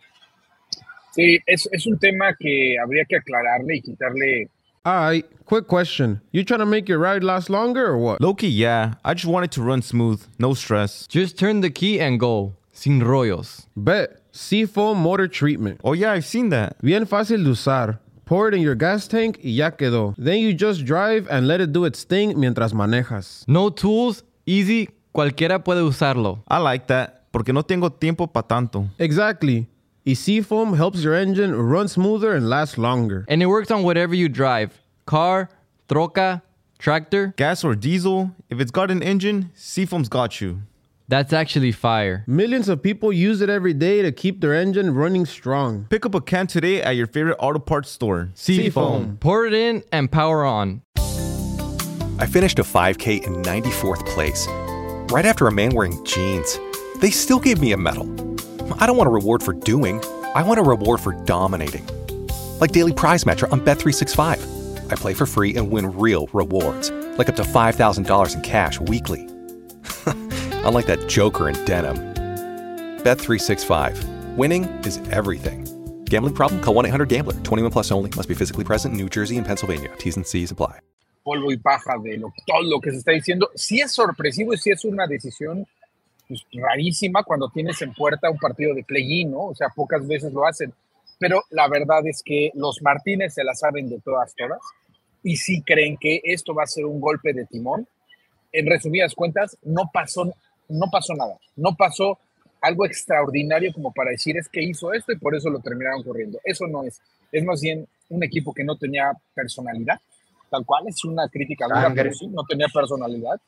Sí, es, es un tema que habría que aclararle y quitarle... All right, quick question. You trying to make your ride last longer or what? Low-key, yeah. I just want it to run smooth, no stress. Just turn the key and go, sin rollos. Bet. Seafoam Motor Treatment. Oh yeah, I've seen that. Bien fácil de usar. Pour it in your gas tank y ya quedó. Then you just drive and let it do its thing mientras manejas. No tools, easy, cualquiera puede usarlo. I like that, porque no tengo tiempo pa' tanto. Exactly. Y Seafoam helps your engine run smoother and last longer. And it works on whatever you drive. Car, troca, tractor. Gas or diesel, if it's got an engine, Seafoam's got you. That's actually fire. Millions of people use it every day to keep their engine running strong. Pick up a can today at your favorite auto parts store. Seafoam. Pour it in and power on. I finished a five K in ninety-fourth place, right after a man wearing jeans. They still gave me a medal. I don't want a reward for doing. I want a reward for dominating. Like Daily Prize Matcher on Bet three sixty-five. I play for free and win real rewards, like up to five thousand dollars in cash weekly. Unlike that joker in denim. Bet three sixty-five. Winning is everything. Gambling problem? Call one eight hundred gambler. twenty-one plus only. Must be physically present in New Jersey and Pennsylvania. T's and C's apply. Polvo y paja de lo, todo lo que se está diciendo. Sí es sorpresivo y sí es una decisión pues, rarísima cuando tienes en puerta un partido de play-in, ¿no? O sea, pocas veces lo hacen. Pero la verdad es que los Martínez se la saben de todas, todas. Y sí creen que esto va a ser un golpe de timón. En resumidas cuentas, no pasó No pasó nada, no pasó algo extraordinario como para decir es que hizo esto y por eso lo terminaron corriendo. Eso no es, es más bien un equipo que no tenía personalidad, tal cual, es una crítica dura, pero sí, no tenía personalidad.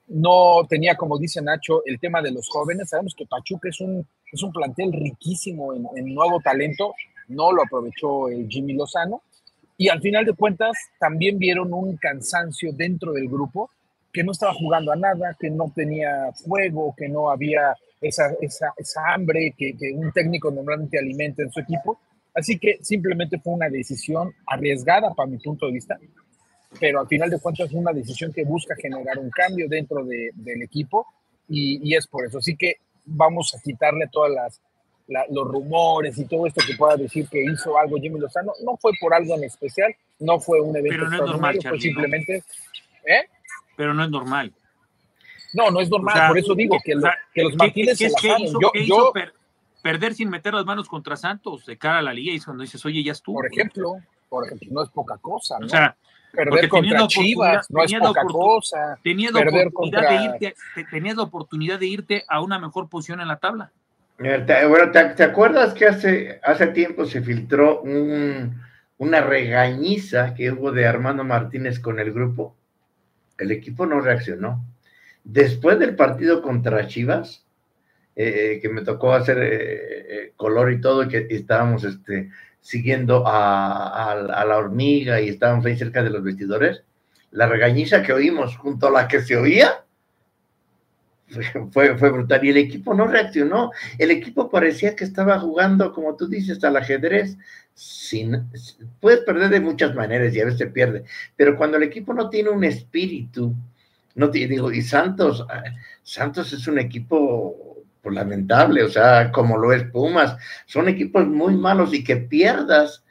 No tenía, como dice Nacho, el tema de los jóvenes. Sabemos que Pachuca es un, es un plantel riquísimo en, en nuevo talento, no lo aprovechó el Jimmy Lozano y al final de cuentas también vieron un cansancio dentro del grupo que no estaba jugando a nada, que no tenía fuego, que no había esa, esa, esa hambre que, que un técnico normalmente alimenta en su equipo. Así que simplemente fue una decisión arriesgada para mi punto de vista, pero al final de cuentas es una decisión que busca generar un cambio dentro de, del equipo y, y es por eso. Así que vamos a quitarle todas las la, los rumores y todo esto que pueda decir que hizo algo Jimmy Lozano. No fue por algo en especial, no fue un evento pero no es normal, Charlie, fue simplemente... ¿no? ¿Eh? Pero no es normal. No, no es normal, o sea, por eso digo que, lo, o sea, que los Martínez ¿qué, se qué, la ¿qué hizo, yo, ¿qué yo, hizo per, perder sin meter las manos contra Santos de cara a la liga? Y cuando dices, oye, ya estuvo. Por ejemplo, por ejemplo, no es poca cosa, ¿no? O sea, perder contra Chivas no es poca cosa. Tenías la, perder oportunidad contra... de irte, tenías la oportunidad de irte a una mejor posición en la tabla. Bueno, ¿te, te acuerdas que hace, hace tiempo se filtró un, una regañiza que hubo de Armando Martínez con el grupo? El equipo no reaccionó. Después del partido contra Chivas, eh, que me tocó hacer eh, eh, color y todo, y que y estábamos este, siguiendo a, a, a la hormiga y estábamos ahí cerca de los vestidores, la regañiza que oímos junto a la que se oía fue, fue brutal. Y el equipo no reaccionó. El equipo parecía que estaba jugando, como tú dices, al ajedrez. Sin, puedes perder de muchas maneras y a veces se pierde. Pero cuando el equipo no tiene un espíritu, no te, digo, y Santos, Santos es un equipo pues, lamentable, o sea, como lo es Pumas. Son equipos muy malos y que pierdas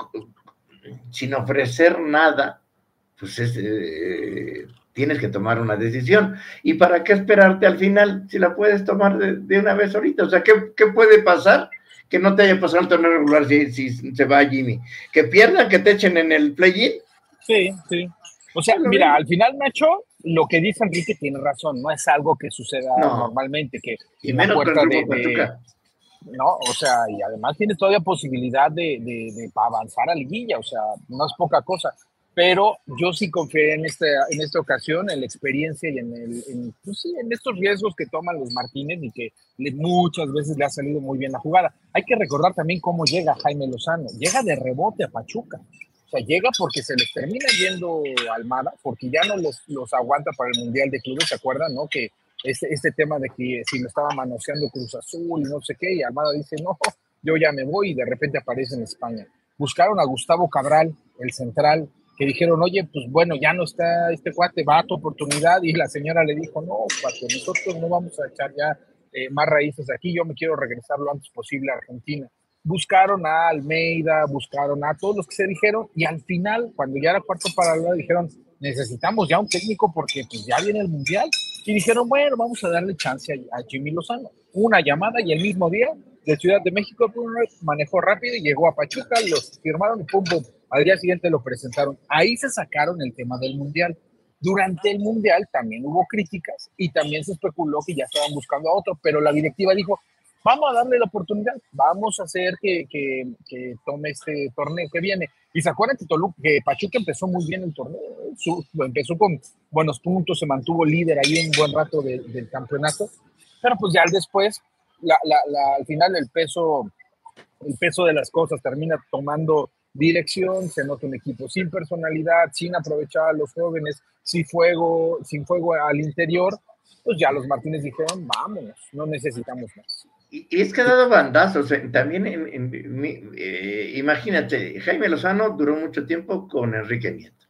sin ofrecer nada, pues es... Eh, tienes que tomar una decisión. ¿Y para qué esperarte al final si la puedes tomar de, de una vez ahorita? O sea, ¿qué, qué puede pasar? Que no te haya pasado el torneo regular si, si se va Jimmy. ¿Que pierdan, que te echen en el play-in? Sí, sí. O sea, Bueno, mira, bien. al final, Nacho, lo que dice Enrique tiene razón. No es algo que suceda No. normalmente, que Y en la menos con puerta el de, Grupo de- Pachuca. No, o sea, y además tienes todavía posibilidad de, de, de avanzar a liguilla, o sea, no es poca cosa. Pero yo sí confié en, este, en esta ocasión, en la experiencia y en, el, en, pues sí, en estos riesgos que toman los Martínez y que le- muchas veces le ha salido muy bien la jugada. Hay que recordar también cómo llega Jaime Lozano. Llega de rebote a Pachuca. O sea, llega porque se les termina yendo Almada, porque ya no los, los aguanta para el Mundial de Clubes, ¿se acuerdan? ¿No? Que este, este tema de que si lo estaba manoseando Cruz Azul y no sé qué, y Almada dice, no, yo ya me voy, y de repente aparece en España. Buscaron a Gustavo Cabral, el central, que dijeron, oye, pues bueno, ya no está este cuate, va a tu oportunidad, y la señora le dijo, no, cuate, nosotros no vamos a echar ya eh, más raíces aquí, yo me quiero regresar lo antes posible a Argentina. Buscaron a Almeida, buscaron a todos los que se dijeron, y al final, cuando ya era cuarto para la hora, dijeron, necesitamos ya un técnico porque pues ya viene el Mundial, y dijeron, bueno, vamos a darle chance a, a Jimmy Lozano. Una llamada y el mismo día, de Ciudad de México, pum, manejó rápido y llegó a Pachuca, los firmaron y pum, pum, al día siguiente lo presentaron. Ahí se sacaron el tema del Mundial. Durante el Mundial también hubo críticas y también se especuló que ya estaban buscando a otro, pero la directiva dijo, vamos a darle la oportunidad, vamos a hacer que, que, que tome este torneo que viene. Y se acuerdan que, Toluca, que Pachuca empezó muy bien el torneo, su, empezó con buenos puntos, se mantuvo líder ahí un buen rato de, del campeonato, pero pues ya después, la, la, la, al final el peso, el peso de las cosas termina tomando dirección, se nota un equipo sin personalidad, sin aprovechar a los jóvenes, sin fuego, sin fuego al interior, pues ya los Martínez dijeron, vámonos, no necesitamos más. Y, y es que ha dado bandazos, eh, también, en, en, en, eh, imagínate, Jaime Lozano duró mucho tiempo con Enrique Nieto,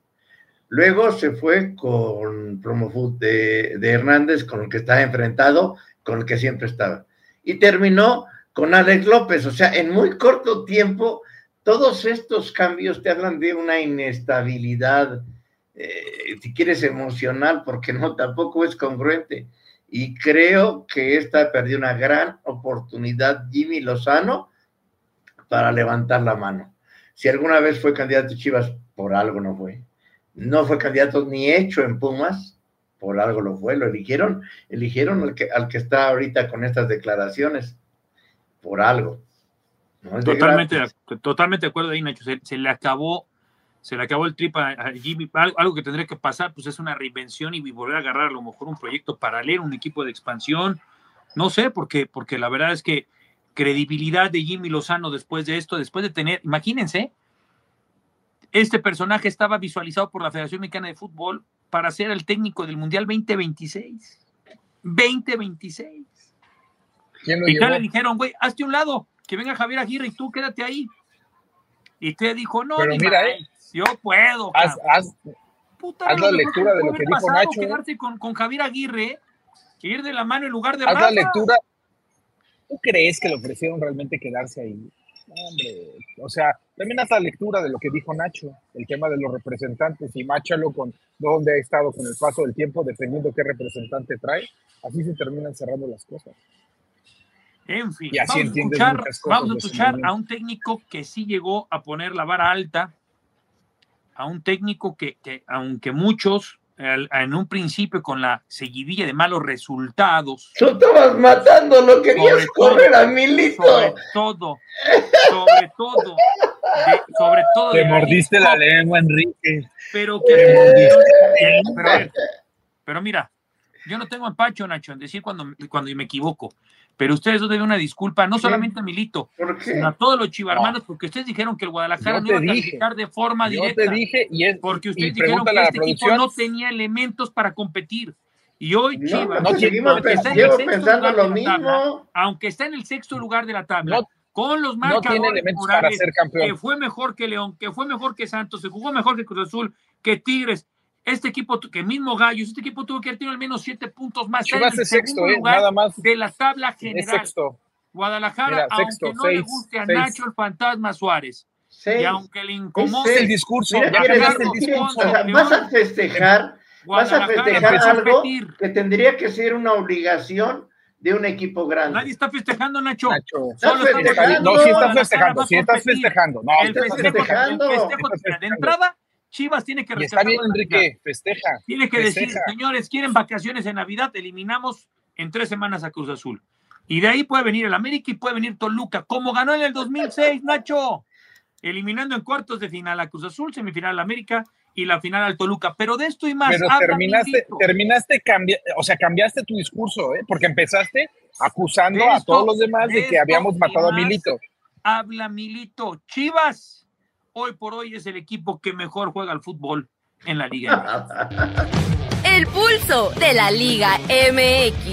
luego se fue con Promofood de, de Hernández, con el que estaba enfrentado, con el que siempre estaba, y terminó con Alex López, o sea, en muy corto tiempo, todos estos cambios te hablan de una inestabilidad, eh, si quieres emocional, porque no, tampoco es congruente. Y creo que esta perdió una gran oportunidad Jimmy Lozano para levantar la mano. Si alguna vez fue candidato a Chivas, por algo no fue. No fue candidato ni hecho en Pumas, por algo lo fue. Lo eligieron, eligieron al que, al que está ahorita con estas declaraciones, por algo. No es de Totalmente, gratis. totalmente de acuerdo ahí, Nacho. Se, se le acabó, se le acabó el trip a, a Jimmy. Algo, algo que tendría que pasar, pues es una reinvención y volver a agarrar a lo mejor un proyecto paralelo, un equipo de expansión. No sé, porque, porque la verdad es que credibilidad de Jimmy Lozano después de esto, después de tener, imagínense, este personaje estaba visualizado por la Federación Mexicana de Fútbol para ser el técnico del Mundial veinte veintiséis. veinte veintiséis. ¿Quién lo Y ya llevó? le dijeron, güey, hazte un lado, que venga Javier Aguirre y tú quédate ahí. Y usted dijo, no, Pero ni mira, más, eh, yo puedo. Haz, cabrón. haz, Puta, haz era la lo mejor lectura de pudo lo que haber dijo pasado, Nacho. quedarse con, con Javier Aguirre, ir de la mano en lugar de Haz Rafa. la lectura. ¿Tú crees que le ofrecieron realmente quedarse ahí? No, hombre, o sea, también haz la lectura de lo que dijo Nacho, el tema de los representantes, y máchalo con dónde ha estado con el paso del tiempo, dependiendo qué representante trae, así se terminan cerrando las cosas. En fin, Y así vamos a entiendes escuchar, muchas cosas vamos a de su escuchar a movimiento. un técnico que sí llegó a poner la vara alta, a un técnico que, que aunque muchos, el, en un principio con la seguidilla de malos resultados, Tú estabas matando, lo querías Sobre correr todo, a Milito. sobre todo, sobre todo, de- sobre todo Te de mordiste la Jalisco, lengua, Enrique. pero que Te mordiste la Eh, lengua. pero, a ver, pero mira, yo no tengo empacho, Nacho, en decir cuando, cuando me equivoco, pero ustedes dos deben una disculpa, no ¿Qué? solamente a Milito, ¿Por qué? sino a todos los chivarmanos, porque ustedes dijeron que el Guadalajara Yo no te iba a dije, calificar de forma Yo directa, te dije, y, es, porque y ustedes dijeron que pregúntale a la este equipo producción. no tenía elementos para competir. Y hoy No, Chivas, no, seguimos aunque está en llevo el sexto pensando lugar lo de la mismo. tabla, aunque está en el sexto lugar de la tabla, No, con los no tiene marcadores elementos para morales, ser campeón. que fue mejor que León, que fue mejor que Santos, se jugó mejor que Cruz Azul, que Tigres. Este equipo, que mismo Gallos, este equipo tuvo que haber tenido al menos siete puntos más. Chivas en el es sexto, segundo eh, lugar nada más. de la tabla Es general. sexto. Guadalajara, Mira, aunque sexto, no le seis, guste a seis. Nacho el Fantasma Suárez, Seis. y aunque le incomode Es el discurso, Mira, ya quieres- cambiaste el quieres- discurso. o sea, vas a festejar, vas a Guadalajara festejar empezó a algo competir. que tendría que ser una obligación de un equipo grande. Nadie está festejando, Nacho. Nacho, Solo estás estamos festejando. No, sí estás Guadalajara festejando, va a sí estás competir. festejando. No, El estás festejo, festejando. el festejo, Estás de festejando. entrada, Chivas tiene que Y está rescatar bien, la liga. Enrique, festeja. Tiene que decir, festeja. señores, quieren vacaciones en Navidad, eliminamos en tres semanas a Cruz Azul. Y de ahí puede venir el América y puede venir Toluca, como ganó en el dos mil seis, Nacho. Eliminando en cuartos de final a Cruz Azul, semifinal al América y la final al Toluca. Pero de esto y más, Pero habla terminaste, Milito. terminaste cambia, o sea, cambiaste tu discurso, ¿eh? Porque empezaste acusando De a esto- todos los demás de de que esto habíamos y matado a más. Milito. Habla Milito. Chivas, hoy por hoy es el equipo que mejor juega al fútbol en la Liga. El pulso de la Liga M X.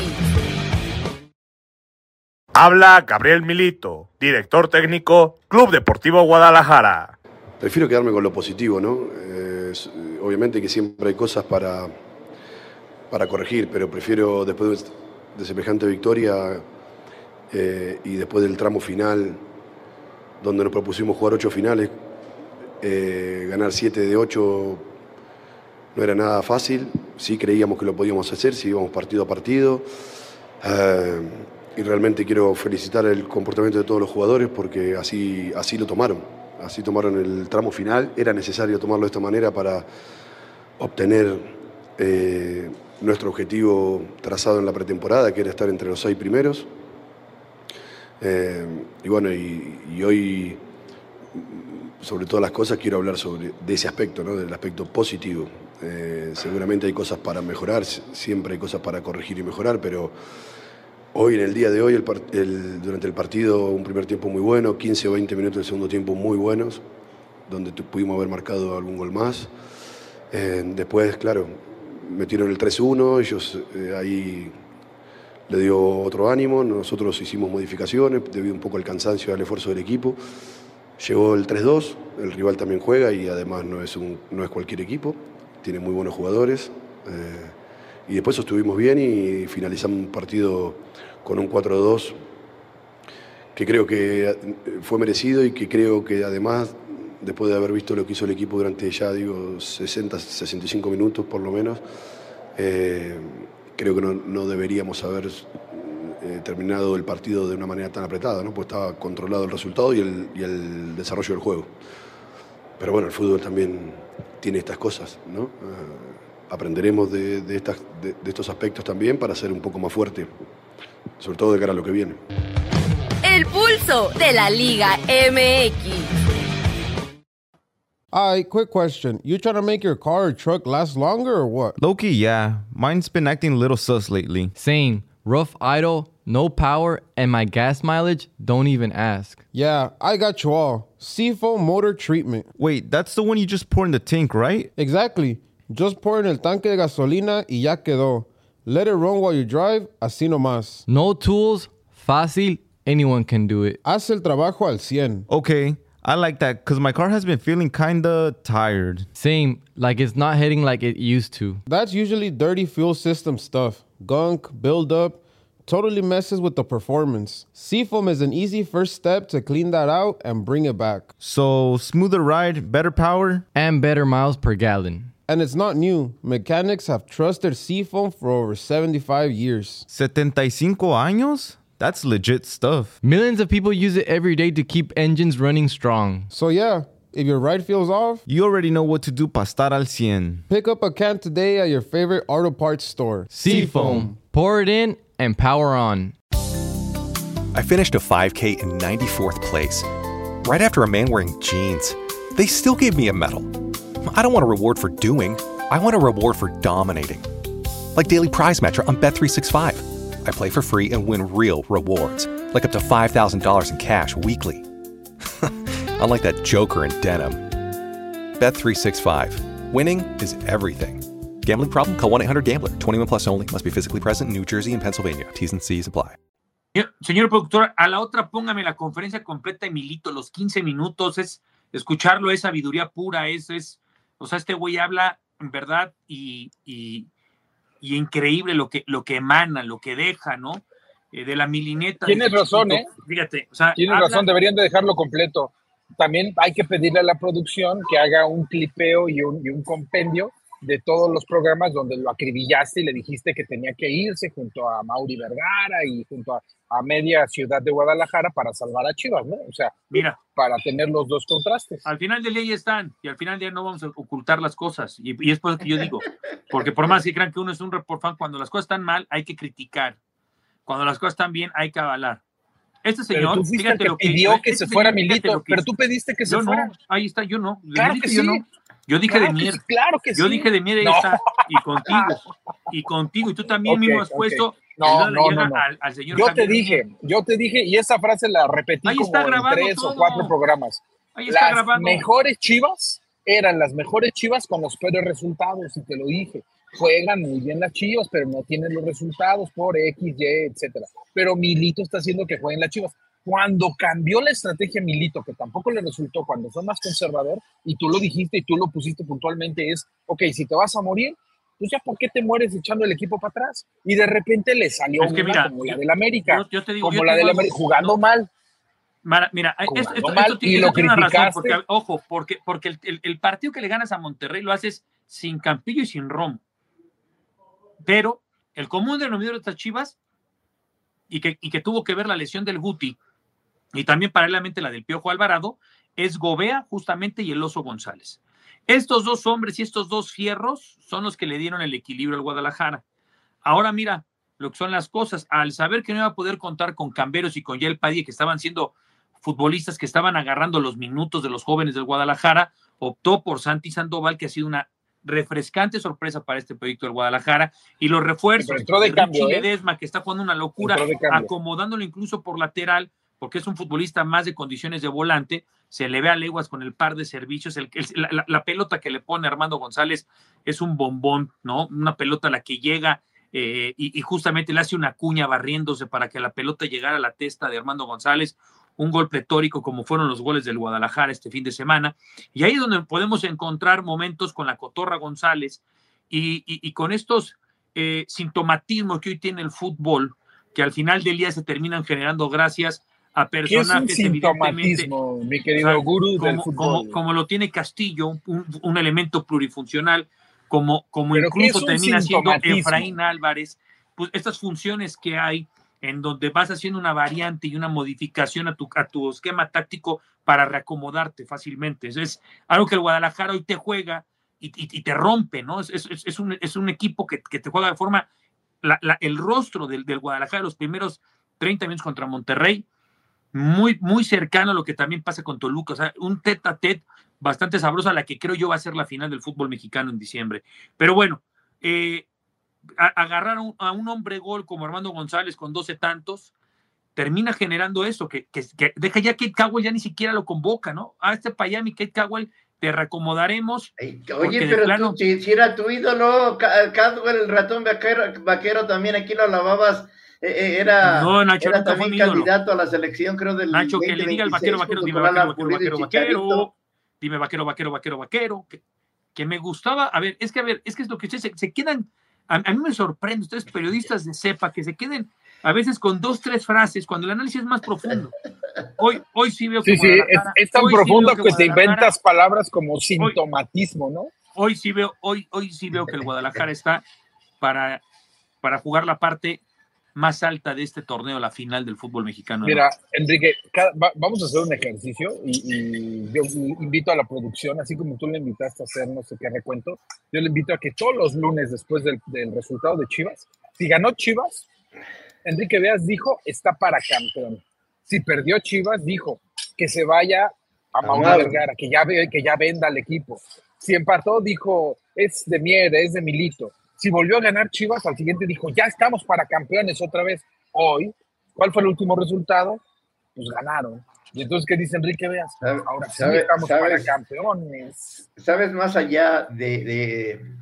Habla Gabriel Milito, director técnico, Club Deportivo Guadalajara. Prefiero quedarme con lo positivo, ¿no? Eh, es- obviamente que siempre hay cosas para, para corregir, pero prefiero después de, de semejante victoria eh, y después del tramo final, donde nos propusimos jugar ocho finales, eh, ganar siete de ocho no era nada fácil. Sí creíamos que lo podíamos hacer, si íbamos partido a partido. Eh, y realmente quiero felicitar el comportamiento de todos los jugadores porque así, así lo tomaron. Así tomaron el tramo final. Era necesario tomarlo de esta manera para obtener eh, nuestro objetivo trazado en la pretemporada, que era estar entre los seis primeros. Eh, y bueno, y, y hoy, sobre todas las cosas, quiero hablar sobre, de ese aspecto, ¿no? Del aspecto positivo. Eh, seguramente hay cosas para mejorar, siempre hay cosas para corregir y mejorar, pero hoy, en el día de hoy, el, el, durante el partido, un primer tiempo muy bueno, quince o veinte minutos del segundo tiempo muy buenos, donde pudimos haber marcado algún gol más. Eh, después, claro, metieron el tres uno, ellos eh, ahí le dio otro ánimo, nosotros hicimos modificaciones debido un poco al cansancio y al esfuerzo del equipo. Llegó el tres dos, el rival también juega y además no es, un, no es cualquier equipo, tiene muy buenos jugadores. Eh, y después estuvimos bien y finalizamos un partido con un cuatro dos que creo que fue merecido y que creo que además, después de haber visto lo que hizo el equipo durante ya, digo, sesenta, sesenta y cinco minutos por lo menos, eh, creo que no, no deberíamos haber eh, terminado el partido de una manera tan apretada, ¿no? Pues estaba controlado el resultado y el, y el desarrollo del juego. Pero bueno, el fútbol también tiene estas cosas, ¿no? Eh, aprenderemos de, de, estas, de, de estos aspectos también para ser un poco más fuerte, sobre todo de cara a lo que viene. El pulso de la Liga M X. Alright, quick question. You trying to make your car or truck last longer or what? Low-key, yeah. Mine's been acting a little sus lately. Same. Rough idle, no power, and my gas mileage, don't even ask. Yeah, I got you all. Seafoam motor treatment. Wait, that's the one you just pour in the tank, right? Exactly. Just pour in el tanque de gasolina y ya quedó. Let it run while you drive, así nomás. No tools, fácil, anyone can do it. Haz el trabajo al cien. Okay, I like that because my car has been feeling kinda tired. Same, like it's not hitting like it used to. That's usually dirty fuel system stuff. Gunk, buildup, totally messes with the performance. Seafoam is an easy first step to clean that out and bring it back. So, smoother ride, better power, and better miles per gallon. And it's not new. Mechanics have trusted Seafoam for over seventy-five years. setenta y cinco años? That's legit stuff. Millions of people use it every day to keep engines running strong. So yeah, if your ride feels off, you already know what to do para estar al cien. Pick up a can today at your favorite auto parts store. Seafoam. Pour it in and power on. I finished a five K in ninety-fourth place, right after a man wearing jeans. They still gave me a medal. I don't want a reward for doing. I want a reward for dominating. Like Daily Prize Match on Bet three sixty-five. I play for free and win real rewards, like up to five thousand dollars in cash weekly. Unlike that joker in denim. Bet three sixty-five. Winning is everything. Gambling problem? Call one eight hundred gambler. twenty-one plus only. Must be physically present in New Jersey and Pennsylvania. T's and C's apply. Señor productor, a la otra póngame la conferencia completa de Milito, los quince minutos, es escucharlo, es sabiduría pura, es, es o sea, este güey habla en verdad y, y, y increíble lo que, lo que emana, lo que deja, ¿no? Eh, de la milineta. Tienes razón, chiquito, ¿eh? Fíjate, o sea, Tienes habla... razón, deberían de dejarlo completo. También hay que pedirle a la producción que haga un clipeo y un, y un compendio de todos los programas donde lo acribillaste y le dijiste que tenía que irse junto a Mauri Vergara y junto a, a media ciudad de Guadalajara para salvar a Chivas, ¿no? O sea, mira, para tener los dos contrastes. Al final del día ahí están, y al final del día no vamos a ocultar las cosas, y, y es por eso que yo digo, porque por más que crean que uno es un report fan, cuando las cosas están mal hay que criticar, cuando las cosas están bien hay que avalar. Este señor, pero tú fuiste fíjate el que lo que pidió este que se señor, fuera Milito, que pero tú pediste que yo se fuera. No, ahí está, yo no. Claro Milito, que yo sí. no. Yo dije Claro de que Mier. sí, claro que yo sí. dije de Mier, ahí No. está, y contigo, y contigo, y tú también Okay, mismo has okay. puesto No, el no, llega no, no. Al, al señor Yo Javier te dije, Mier. yo te dije, y esa frase la repetí Ahí como está en grabado tres todo. o cuatro programas. Ahí está Las grabado. mejores Chivas eran las mejores Chivas con los peores resultados, y te lo dije. Juegan muy bien las Chivas, pero no tienen los resultados por X, Y, etcétera. Pero Milito está haciendo que jueguen las Chivas. Cuando cambió la estrategia Milito, que tampoco le resultó, cuando fue más conservador, y tú lo dijiste y tú lo pusiste puntualmente, es, ok, si te vas a morir, pues ya, ¿por qué te mueres echando el equipo para atrás? Y de repente le salió Es que una mira, como la yo- del América, yo- yo te digo, como yo la te del digo América, algo, jugando no. mal. Mara, mira, Jugando esto, esto, mal, esto tiene, y esto lo tiene una razón, criticaste. porque, ojo, porque, porque el, el- el partido que le ganas a Monterrey lo haces sin Campillo y sin Romo. Pero el común denominador de estas Chivas, y que, y que tuvo que ver la lesión del Guti, y también paralelamente la del Piojo Alvarado, es Gobea justamente y el Oso González. Estos dos hombres y estos dos fierros son los que le dieron el equilibrio al Guadalajara. Ahora mira lo que son las cosas. Al saber que no iba a poder contar con Camberos y con Yael Padilla, que estaban siendo futbolistas que estaban agarrando los minutos de los jóvenes del Guadalajara, optó por Santi Sandoval, que ha sido una refrescante sorpresa para este proyecto del Guadalajara, y los refuerzos, Pero entró de Richie cambio, ¿eh? Ledesma, que está jugando una locura, Entró de cambio. acomodándolo incluso por lateral, porque es un futbolista más de condiciones de volante, se le ve a leguas con el par de servicios, el, el- la, la- la pelota que le pone Armando González es un bombón, ¿no? Una pelota a la que llega eh, y, y justamente le hace una cuña barriéndose para que la pelota llegara a la testa de Armando González, un gol pletórico como fueron los goles del Guadalajara este fin de semana, y ahí es donde podemos encontrar momentos con la Cotorra González y, y- y con estos eh, sintomatismos que hoy tiene el fútbol, que al final del día se terminan generando gracias a ¿Qué es un personajes evidentemente, sintomatismo, mi querido o sea, gurú del como, fútbol? como, como lo tiene Castillo, un, un- un elemento plurifuncional, como, como ¿Pero qué incluso es un termina siendo sintomatismo? Efraín Álvarez, pues estas funciones que hay en donde vas haciendo una variante y una modificación a tu, a tu esquema táctico para reacomodarte fácilmente. Eso es algo que el Guadalajara hoy te juega y, y- y te rompe, ¿no? Es, es- es un, es un equipo que, que te juega de forma, la- la- el rostro del, del Guadalajara los primeros treinta minutos contra Monterrey, muy, muy cercano a lo que también pasa con Toluca, o sea, un tete a tete bastante sabroso, a la que creo yo va a ser la final del fútbol mexicano en diciembre. Pero bueno, eh, a- agarrar a un, a un hombre gol como Armando González con doce tantos, termina generando eso, que, que, que deja ya que Kate Cowell ya ni siquiera lo convoca, ¿no? A este Payami, Kate Cowell, te reacomodaremos. porque Oye, de pero plano- tú, si, si era tu ídolo, Ca- Cadwell, el ratón vaquero, vaquero también aquí lo alababas, eh, eh, era, No, Nacho, era nunca fue también mi ídolo. candidato a la selección, creo, del Nacho, que le diga al vaquero, vaquero, dime vaquero, vaquero, vaquero, vaquero, dime vaquero, vaquero, vaquero, vaquero, que, que me gustaba, a ver, es que, a ver, es que es lo que ustedes se, se quedan, a, a mí me sorprende, ustedes periodistas de cepa, que se queden a veces con dos, tres frases, cuando el análisis es más profundo. Hoy, hoy sí veo que Sí, sí, es, Guadalajara- es tan hoy sí profundo veo que te Guadalajara- inventas palabras como sintomatismo, ¿no? Hoy sí veo, hoy, hoy sí veo que el Guadalajara está para, para jugar la parte más alta de este torneo, la final del fútbol mexicano. Mira, Enrique, cada- va- vamos a hacer un ejercicio y, y yo invito a la producción, así como tú le invitaste a hacer no sé qué recuento, yo le invito a que todos los lunes después del, del resultado de Chivas, si ganó Chivas, Enrique Veas dijo, está para campeón. Si perdió Chivas, dijo que se vaya a Mauro Mauro. Vergara, que ya, ve- que ya venda al equipo. Si empató, dijo, es de Mier, es de Milito. Si volvió a ganar Chivas, al siguiente dijo, ya estamos para campeones otra vez. Hoy, ¿cuál fue el último resultado? Pues ganaron. Y entonces, ¿qué dice Enrique Veas? Ahora sí sabe- estamos sabes- para campeones. Sabes, más allá de, de,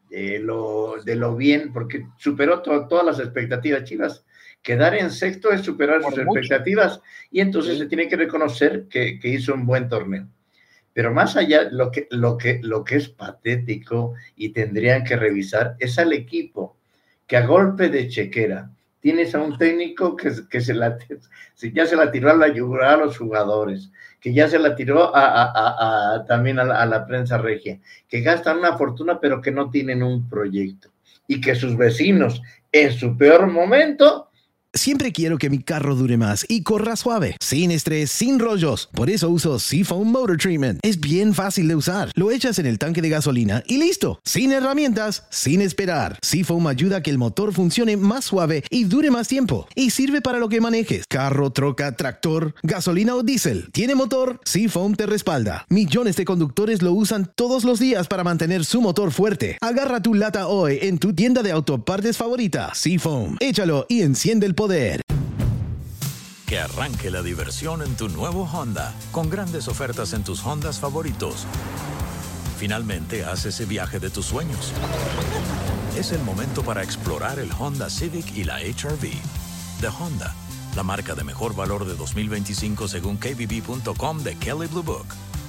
eh, lo, de lo bien, porque superó to, todas las expectativas. Chivas, quedar en sexto es superar Por sus mucho. expectativas, y entonces sí. se tiene que reconocer que, que hizo un buen torneo. Pero más allá, lo que, lo, que, lo que es patético y tendrían que revisar es al equipo, que a golpe de chequera tienes a un técnico que, que se la, ya se la tiró a la yugular a los jugadores, que ya se la tiró a, a, a, a, también a la, a la prensa regia, que gastan una fortuna pero que no tienen un proyecto, y que sus vecinos en su peor momento... Siempre quiero que mi carro dure más y corra suave, sin estrés, sin rollos. Por eso uso Seafoam Motor Treatment. Es bien fácil de usar. Lo echas en el tanque de gasolina y listo. Sin herramientas, sin esperar. Seafoam ayuda a que el motor funcione más suave y dure más tiempo. Y sirve para lo que manejes. Carro, troca, tractor, gasolina o diésel. ¿Tiene motor? Seafoam te respalda. Millones de conductores lo usan todos los días para mantener su motor fuerte. Agarra tu lata hoy en tu tienda de autopartes favorita. Seafoam. Échalo y enciende el poder. Que arranque la diversión en tu nuevo Honda, con grandes ofertas en tus Hondas favoritos. Finalmente haz ese viaje de tus sueños. Es el momento para explorar el Honda Civic y la H R V. De Honda, la marca de mejor valor de dos mil veinticinco según K B B punto com de Kelley Blue Book.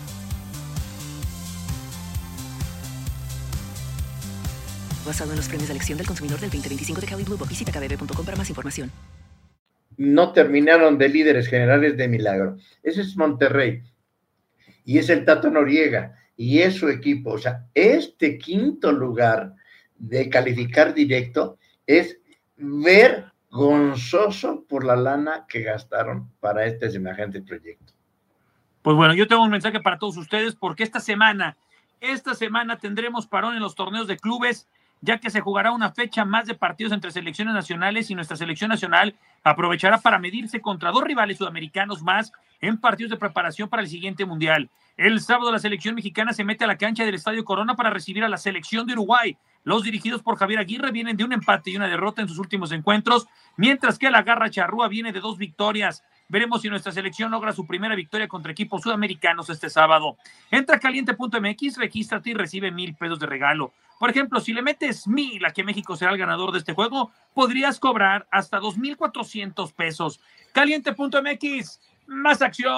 Basado en los premios de elección del consumidor del veinte veinticinco de Kelley Blue Book. Visita K B B punto com para más información. No terminaron de líderes generales de milagro. Ese es Monterrey. Y es el Tato Noriega. Y es su equipo. O sea, este quinto lugar de calificar directo es vergonzoso por la lana que gastaron para este semejante proyecto. Pues bueno, yo tengo un mensaje para todos ustedes, porque esta semana, esta semana tendremos parón en los torneos de clubes, ya que se jugará una fecha más de partidos entre selecciones nacionales, y nuestra selección nacional aprovechará para medirse contra dos rivales sudamericanos más en partidos de preparación para el siguiente mundial. El sábado la selección mexicana se mete a la cancha del Estadio Corona para recibir a la selección de Uruguay. Los dirigidos por Javier Aguirre vienen de un empate y una derrota en sus últimos encuentros, mientras que la Garra Charrúa viene de dos victorias. Veremos si nuestra selección logra su primera victoria contra equipos sudamericanos este sábado. Entra a caliente punto m x, regístrate y recibe mil pesos de regalo. Por ejemplo, si le metes mil a que México será el ganador de este juego, podrías cobrar hasta dos mil cuatrocientos pesos. Caliente punto m x, más acción,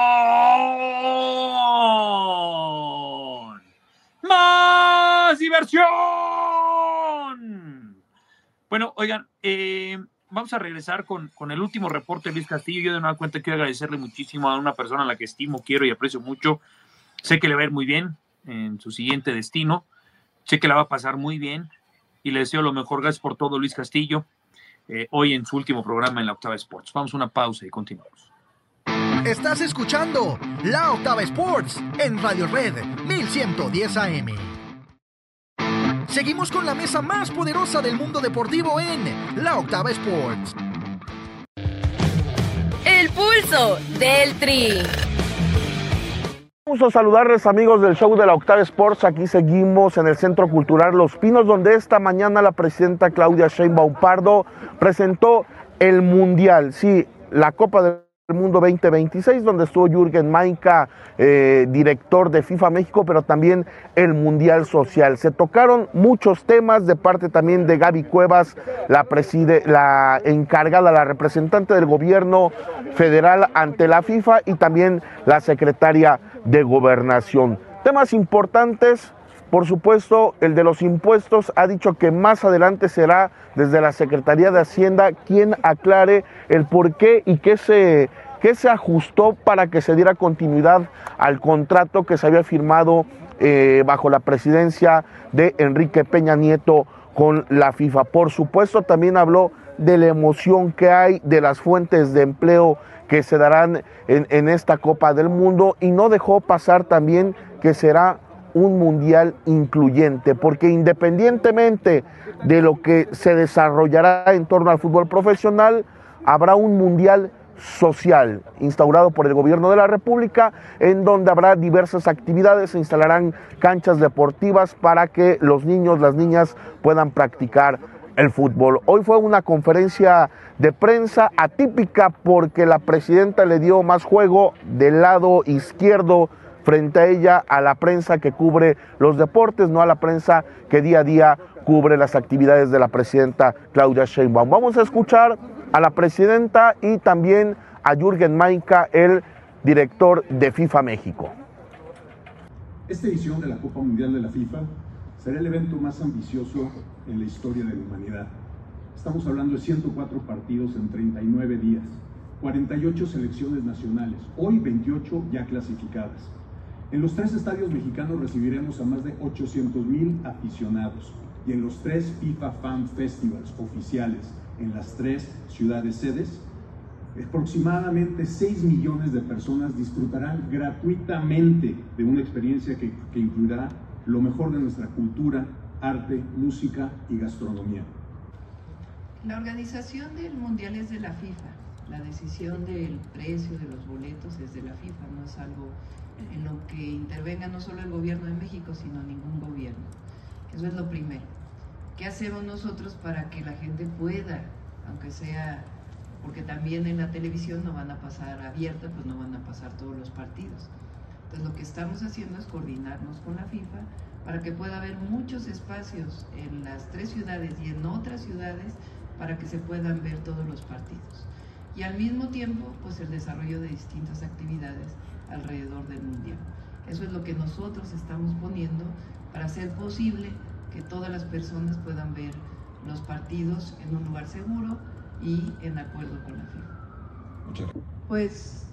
más diversión. Bueno, oigan, eh, vamos a regresar con, con el último reporte de Luis Castillo. Yo de nueva cuenta quiero agradecerle muchísimo a una persona a la que estimo, quiero y aprecio mucho. Sé que le va a ir muy bien en su siguiente destino. Sé que la va a pasar muy bien y le deseo lo mejor. Gracias por todo, Luis Castillo, eh, hoy en su último programa en La Octava Sports. Vamos a una pausa y continuamos. Estás escuchando La Octava Sports en Radio Red mil ciento diez A M. Seguimos con la mesa más poderosa del mundo deportivo en La Octava Sports. El pulso del Tri. Vamos a saludarles, amigos del show de La Octava Sports. Aquí seguimos en el Centro Cultural Los Pinos, donde esta mañana la presidenta Claudia Sheinbaum Pardo presentó el Mundial, sí, la Copa del Mundo veinte veintiséis, donde estuvo Jürgen Maika, eh, director de FIFA México, pero también el Mundial Social. Se tocaron muchos temas de parte también de Gaby Cuevas, la, preside, la encargada, la representante del gobierno federal ante la FIFA, y también la secretaria de Gobernación. Temas importantes, por supuesto, el de los impuestos. Ha dicho que más adelante será desde la Secretaría de Hacienda quien aclare el por qué y qué se, qué se ajustó para que se diera continuidad al contrato que se había firmado eh, bajo la presidencia de Enrique Peña Nieto con la FIFA. Por supuesto, también habló de la emoción que hay, de las fuentes de empleo que se darán en, en esta Copa del Mundo, y no dejó pasar también que será un mundial incluyente, porque independientemente de lo que se desarrollará en torno al fútbol profesional, habrá un mundial social instaurado por el gobierno de la República, en donde habrá diversas actividades. Se instalarán canchas deportivas para que los niños, las niñas puedan practicar el fútbol. Hoy fue una conferencia de prensa atípica porque la presidenta le dio más juego del lado izquierdo frente a ella, a la prensa que cubre los deportes, no a la prensa que día a día cubre las actividades de la presidenta Claudia Sheinbaum. Vamos a escuchar a la presidenta y también a Jürgen Maika, el director de FIFA México. Esta edición de la Copa Mundial de la FIFA será el evento más ambicioso en la historia de la humanidad. Estamos hablando de ciento cuatro partidos en treinta y nueve días, cuarenta y ocho selecciones nacionales, hoy veintiocho ya clasificadas. En los tres estadios mexicanos recibiremos a más de ochocientos mil aficionados y en los tres FIFA Fan Festivals oficiales en las tres ciudades sedes, aproximadamente seis millones de personas disfrutarán gratuitamente de una experiencia que, que incluirá lo mejor de nuestra cultura, arte, música y gastronomía. La organización del Mundial es de la FIFA. La decisión del precio de los boletos es de la FIFA, no es algo en lo que intervenga no solo el gobierno de México, sino ningún gobierno. Eso es lo primero. ¿Qué hacemos nosotros para que la gente pueda, aunque sea, porque también en la televisión no van a pasar abierta, pues no van a pasar todos los partidos? Entonces lo que estamos haciendo es coordinarnos con la FIFA para que pueda haber muchos espacios en las tres ciudades y en otras ciudades para que se puedan ver todos los partidos. Y al mismo tiempo, pues el desarrollo de distintas actividades alrededor del Mundial. Eso es lo que nosotros estamos poniendo para hacer posible que todas las personas puedan ver los partidos en un lugar seguro y en acuerdo con la FIFA. Muchas gracias. Pues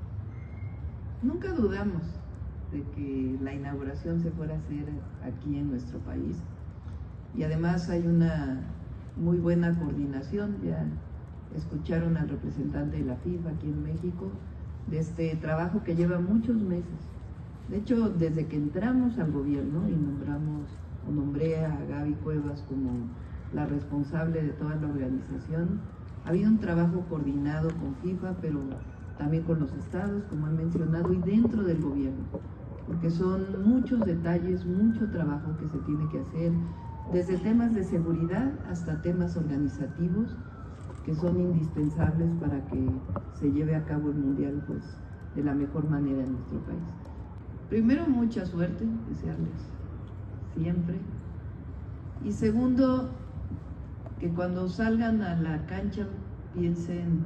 nunca dudamos de que la inauguración se fuera a hacer aquí en nuestro país y además hay una muy buena coordinación. Ya escucharon al representante de la FIFA aquí en México de este trabajo que lleva muchos meses. De hecho, desde que entramos al gobierno y nombramos o nombré a Gaby Cuevas como la responsable de toda la organización, ha habido un trabajo coordinado con FIFA, pero también con los estados, como han mencionado, y dentro del gobierno, porque son muchos detalles, mucho trabajo que se tiene que hacer, desde temas de seguridad hasta temas organizativos, que son indispensables para que se lleve a cabo el Mundial pues, de la mejor manera en nuestro país. Primero, mucha suerte, desearles siempre. Y segundo, que cuando salgan a la cancha piensen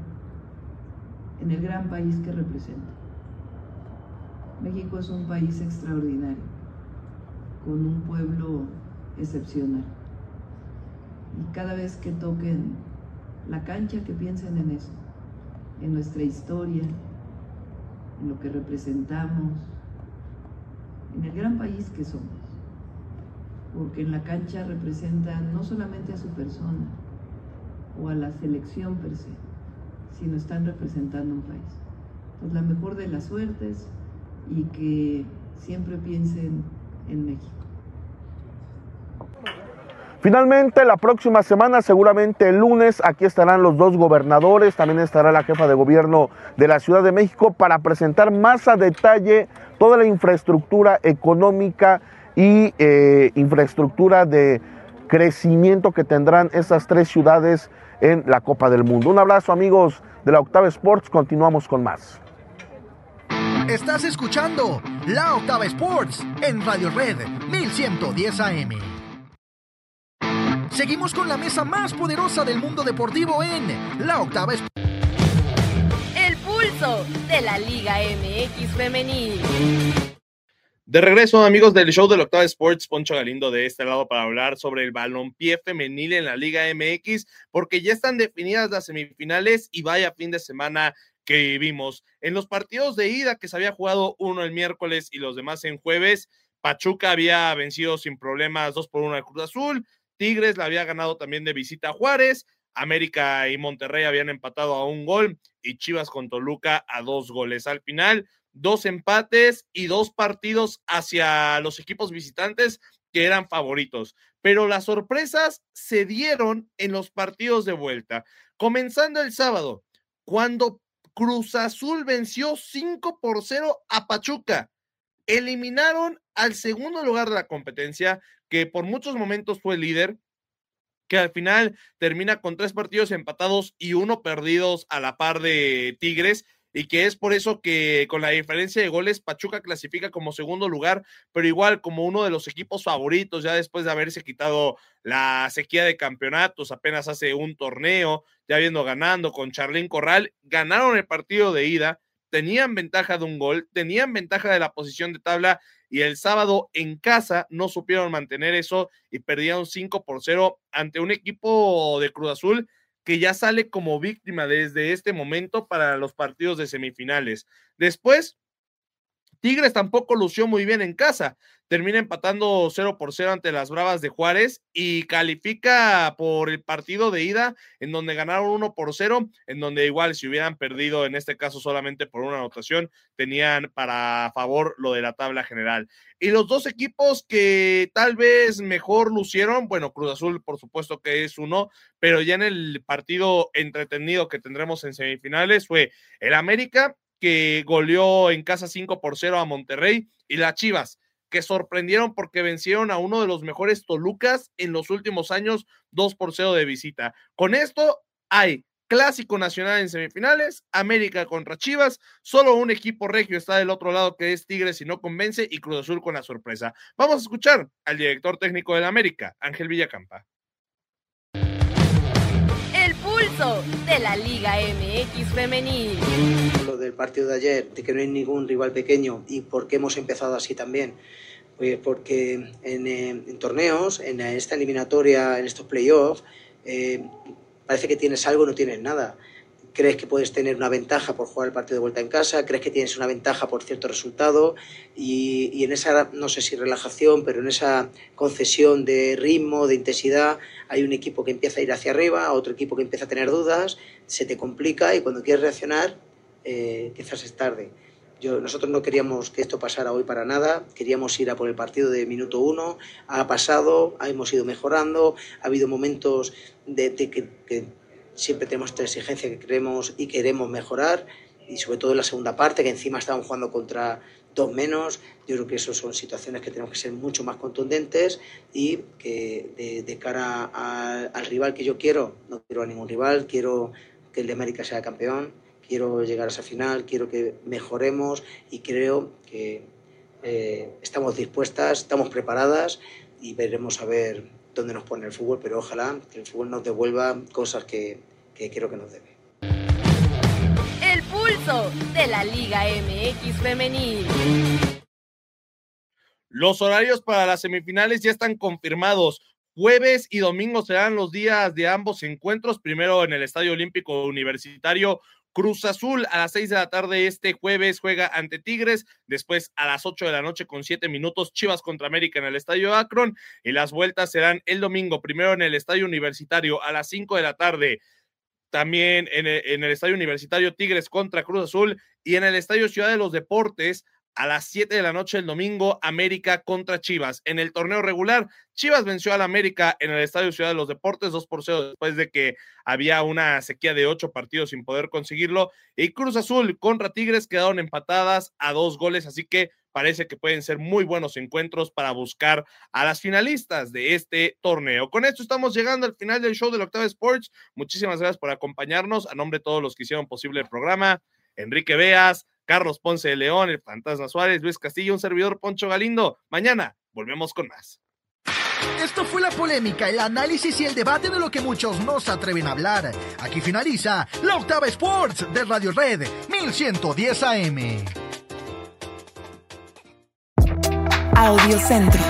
en el gran país que representa. México es un país extraordinario, con un pueblo excepcional. Y cada vez que toquen la cancha, que piensen en eso, en nuestra historia, en lo que representamos, en el gran país que somos, porque en la cancha representan no solamente a su persona o a la selección per se, sino están representando un país. Entonces, la mejor de las suertes y que siempre piensen en México. Finalmente, la próxima semana, seguramente el lunes, aquí estarán los dos gobernadores, también estará la jefa de gobierno de la Ciudad de México para presentar más a detalle toda la infraestructura económica y eh, infraestructura de crecimiento que tendrán esas tres ciudades en la Copa del Mundo. Un abrazo, amigos de la Octava Sports, continuamos con más. Estás escuchando La Octava Sports en Radio Red mil ciento diez A M. Seguimos con la mesa más poderosa del mundo deportivo en La Octava Sports. El pulso de la Liga M X Femenil. De regreso, amigos del show de la Octava Sports, Poncho Galindo de este lado para hablar sobre el balompié femenil en la Liga M X, porque ya están definidas las semifinales y vaya fin de semana que vimos. En los partidos de ida que se había jugado uno el miércoles y los demás en jueves, Pachuca había vencido sin problemas dos por uno al Cruz Azul, Tigres la había ganado también de visita a Juárez, América y Monterrey habían empatado a un gol y Chivas con Toluca a dos goles. Al final, dos empates y dos partidos hacia los equipos visitantes que eran favoritos. Pero las sorpresas se dieron en los partidos de vuelta. Comenzando el sábado, cuando Cruz Azul venció cinco por cero a Pachuca. Eliminaron al segundo lugar de la competencia, que por muchos momentos fue líder, que al final termina con tres partidos empatados y uno perdidos a la par de Tigres, y que es por eso que con la diferencia de goles Pachuca clasifica como segundo lugar, pero igual como uno de los equipos favoritos ya después de haberse quitado la sequía de campeonatos apenas hace un torneo, ya viendo ganando con Charlín Corral, ganaron el partido de ida, tenían ventaja de un gol, tenían ventaja de la posición de tabla y el sábado en casa no supieron mantener eso y perdieron cinco por cero ante un equipo de Cruz Azul que ya sale como víctima desde este momento para los partidos de semifinales. Después, Tigres tampoco lució muy bien en casa, termina empatando cero por cero ante las Bravas de Juárez y califica por el partido de ida en donde ganaron uno por cero, en donde igual si hubieran perdido en este caso solamente por una anotación, tenían para favor lo de la tabla general. Y los dos equipos que tal vez mejor lucieron, bueno, Cruz Azul por supuesto que es uno, pero ya en el partido entretenido que tendremos en semifinales fue el América, que goleó en casa cinco por cero a Monterrey, y las Chivas, que sorprendieron porque vencieron a uno de los mejores Tolucas en los últimos años, dos por cero de visita. Con esto hay clásico nacional en semifinales, América contra Chivas, solo un equipo regio está del otro lado que es Tigres y no convence, y Cruz Azul con la sorpresa. Vamos a escuchar al director técnico del América, Ángel Villacampa. El pulso de la Liga M X femenil. Lo del partido de ayer, de que no hay ningún rival pequeño, y por qué hemos empezado así también, pues porque en, en torneos, en esta eliminatoria, en estos playoffs, eh, parece que tienes algo y no tienes nada. Crees que puedes tener una ventaja por jugar el partido de vuelta en casa, crees que tienes una ventaja por cierto resultado, y, y en esa, no sé si relajación, pero en esa concesión de ritmo, de intensidad, hay un equipo que empieza a ir hacia arriba, otro equipo que empieza a tener dudas, se te complica y cuando quieres reaccionar, eh, quizás es tarde. Yo, nosotros no queríamos que esto pasara hoy para nada, queríamos ir a por el partido de minuto uno, ha pasado, hemos ido mejorando, ha habido momentos de, de que, que siempre tenemos esta exigencia que queremos y queremos mejorar, y sobre todo en la segunda parte, que encima estaban jugando contra dos menos. Yo creo que eso son situaciones que tenemos que ser mucho más contundentes y que de, de cara a, al rival que yo quiero, no quiero a ningún rival, quiero que el de América sea campeón, quiero llegar a esa final, quiero que mejoremos y creo que eh, estamos dispuestas, estamos preparadas y veremos a ver dónde nos pone el fútbol, pero ojalá que el fútbol nos devuelva cosas que, que creo que nos debe. El pulso de la Liga M X femenil. Los horarios para las semifinales ya están confirmados. Jueves y domingo serán los días de ambos encuentros. Primero en el Estadio Olímpico Universitario, Cruz Azul a las seis de la tarde este jueves juega ante Tigres, después a las ocho de la noche con siete minutos Chivas contra América en el Estadio Akron, y las vueltas serán el domingo, primero en el Estadio Universitario a las cinco de la tarde, también en el, en el Estadio Universitario Tigres contra Cruz Azul, y en el Estadio Ciudad de los Deportes a las siete de la noche el domingo, América contra Chivas. En el torneo regular, Chivas venció al América en el Estadio Ciudad de los Deportes dos por cero después de que había una sequía de ocho partidos sin poder conseguirlo, y Cruz Azul contra Tigres quedaron empatadas a dos goles, así que parece que pueden ser muy buenos encuentros para buscar a las finalistas de este torneo. Con esto estamos llegando al final del show de la Octava Sports. Muchísimas gracias por acompañarnos. A nombre de todos los que hicieron posible el programa, Enrique Beas, Carlos Ponce de León, el Fantasma Suárez, Luis Castillo, un servidor Poncho Galindo. Mañana volvemos con más. Esto fue la polémica, el análisis y el debate de lo que muchos no se atreven a hablar. Aquí finaliza la Octava Sports de Radio Red mil ciento diez A M. Audio Centro.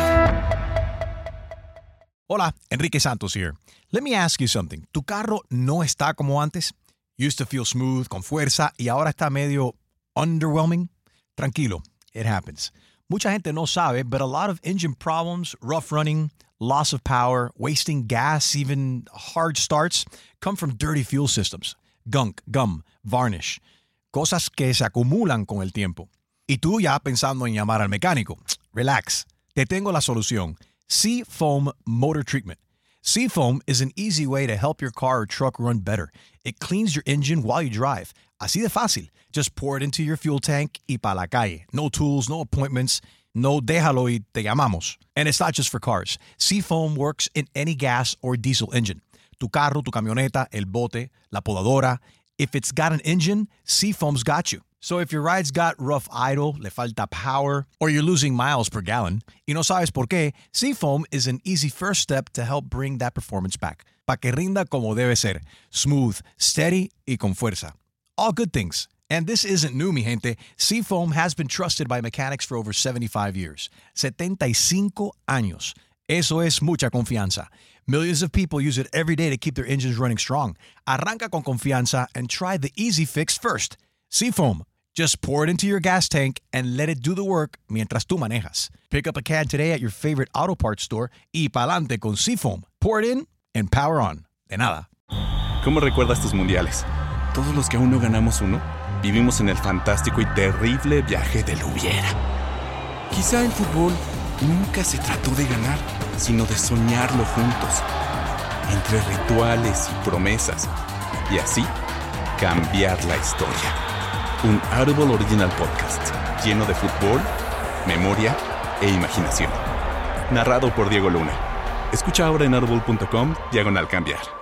Hola, Enrique Santos here. Let me ask you something. ¿Tu carro no está como antes? Used to feel smooth, con fuerza, y ahora está medio underwhelming? Tranquilo, it happens. Mucha gente no sabe, but a lot of engine problems, rough running, loss of power, wasting gas, even hard starts, come from dirty fuel systems. Gunk, gum, varnish. Cosas que se acumulan con el tiempo. Y tú ya pensando en llamar al mecánico. Relax. Te tengo la solución. Seafoam Motor Treatment. Seafoam is an easy way to help your car or truck run better. It cleans your engine while you drive. Así de fácil. Just pour it into your fuel tank y pa' la calle. No tools, no appointments. No déjalo y te llamamos. And it's not just for cars. Seafoam works in any gas or diesel engine. Tu carro, tu camioneta, el bote, la podadora. If it's got an engine, Seafoam's got you. So if your ride's got rough idle, le falta power, or you're losing miles per gallon, y no sabes por qué, Seafoam is an easy first step to help bring that performance back. Pa' que rinda como debe ser. Smooth, steady, y con fuerza. All good things. And this isn't new, mi gente. Seafoam has been trusted by mechanics for over seventy-five years. setenta y cinco años. Eso es mucha confianza. Millions of people use it every day to keep their engines running strong. Arranca con confianza and try the easy fix first. Seafoam. Just pour it into your gas tank and let it do the work mientras tú manejas. Pick up a can today at your favorite auto parts store y pa'lante con Seafoam. Pour it in and power on. De nada. ¿Cómo recuerdas tus mundiales? Todos los que aún no ganamos uno, vivimos en el fantástico y terrible viaje del hubiera. Quizá el fútbol nunca se trató de ganar, sino de soñarlo juntos, entre rituales y promesas, y así cambiar la historia. Un Audible Original Podcast, lleno de fútbol, memoria e imaginación. Narrado por Diego Luna. Escucha ahora en audible punto com, diagonal cambiar.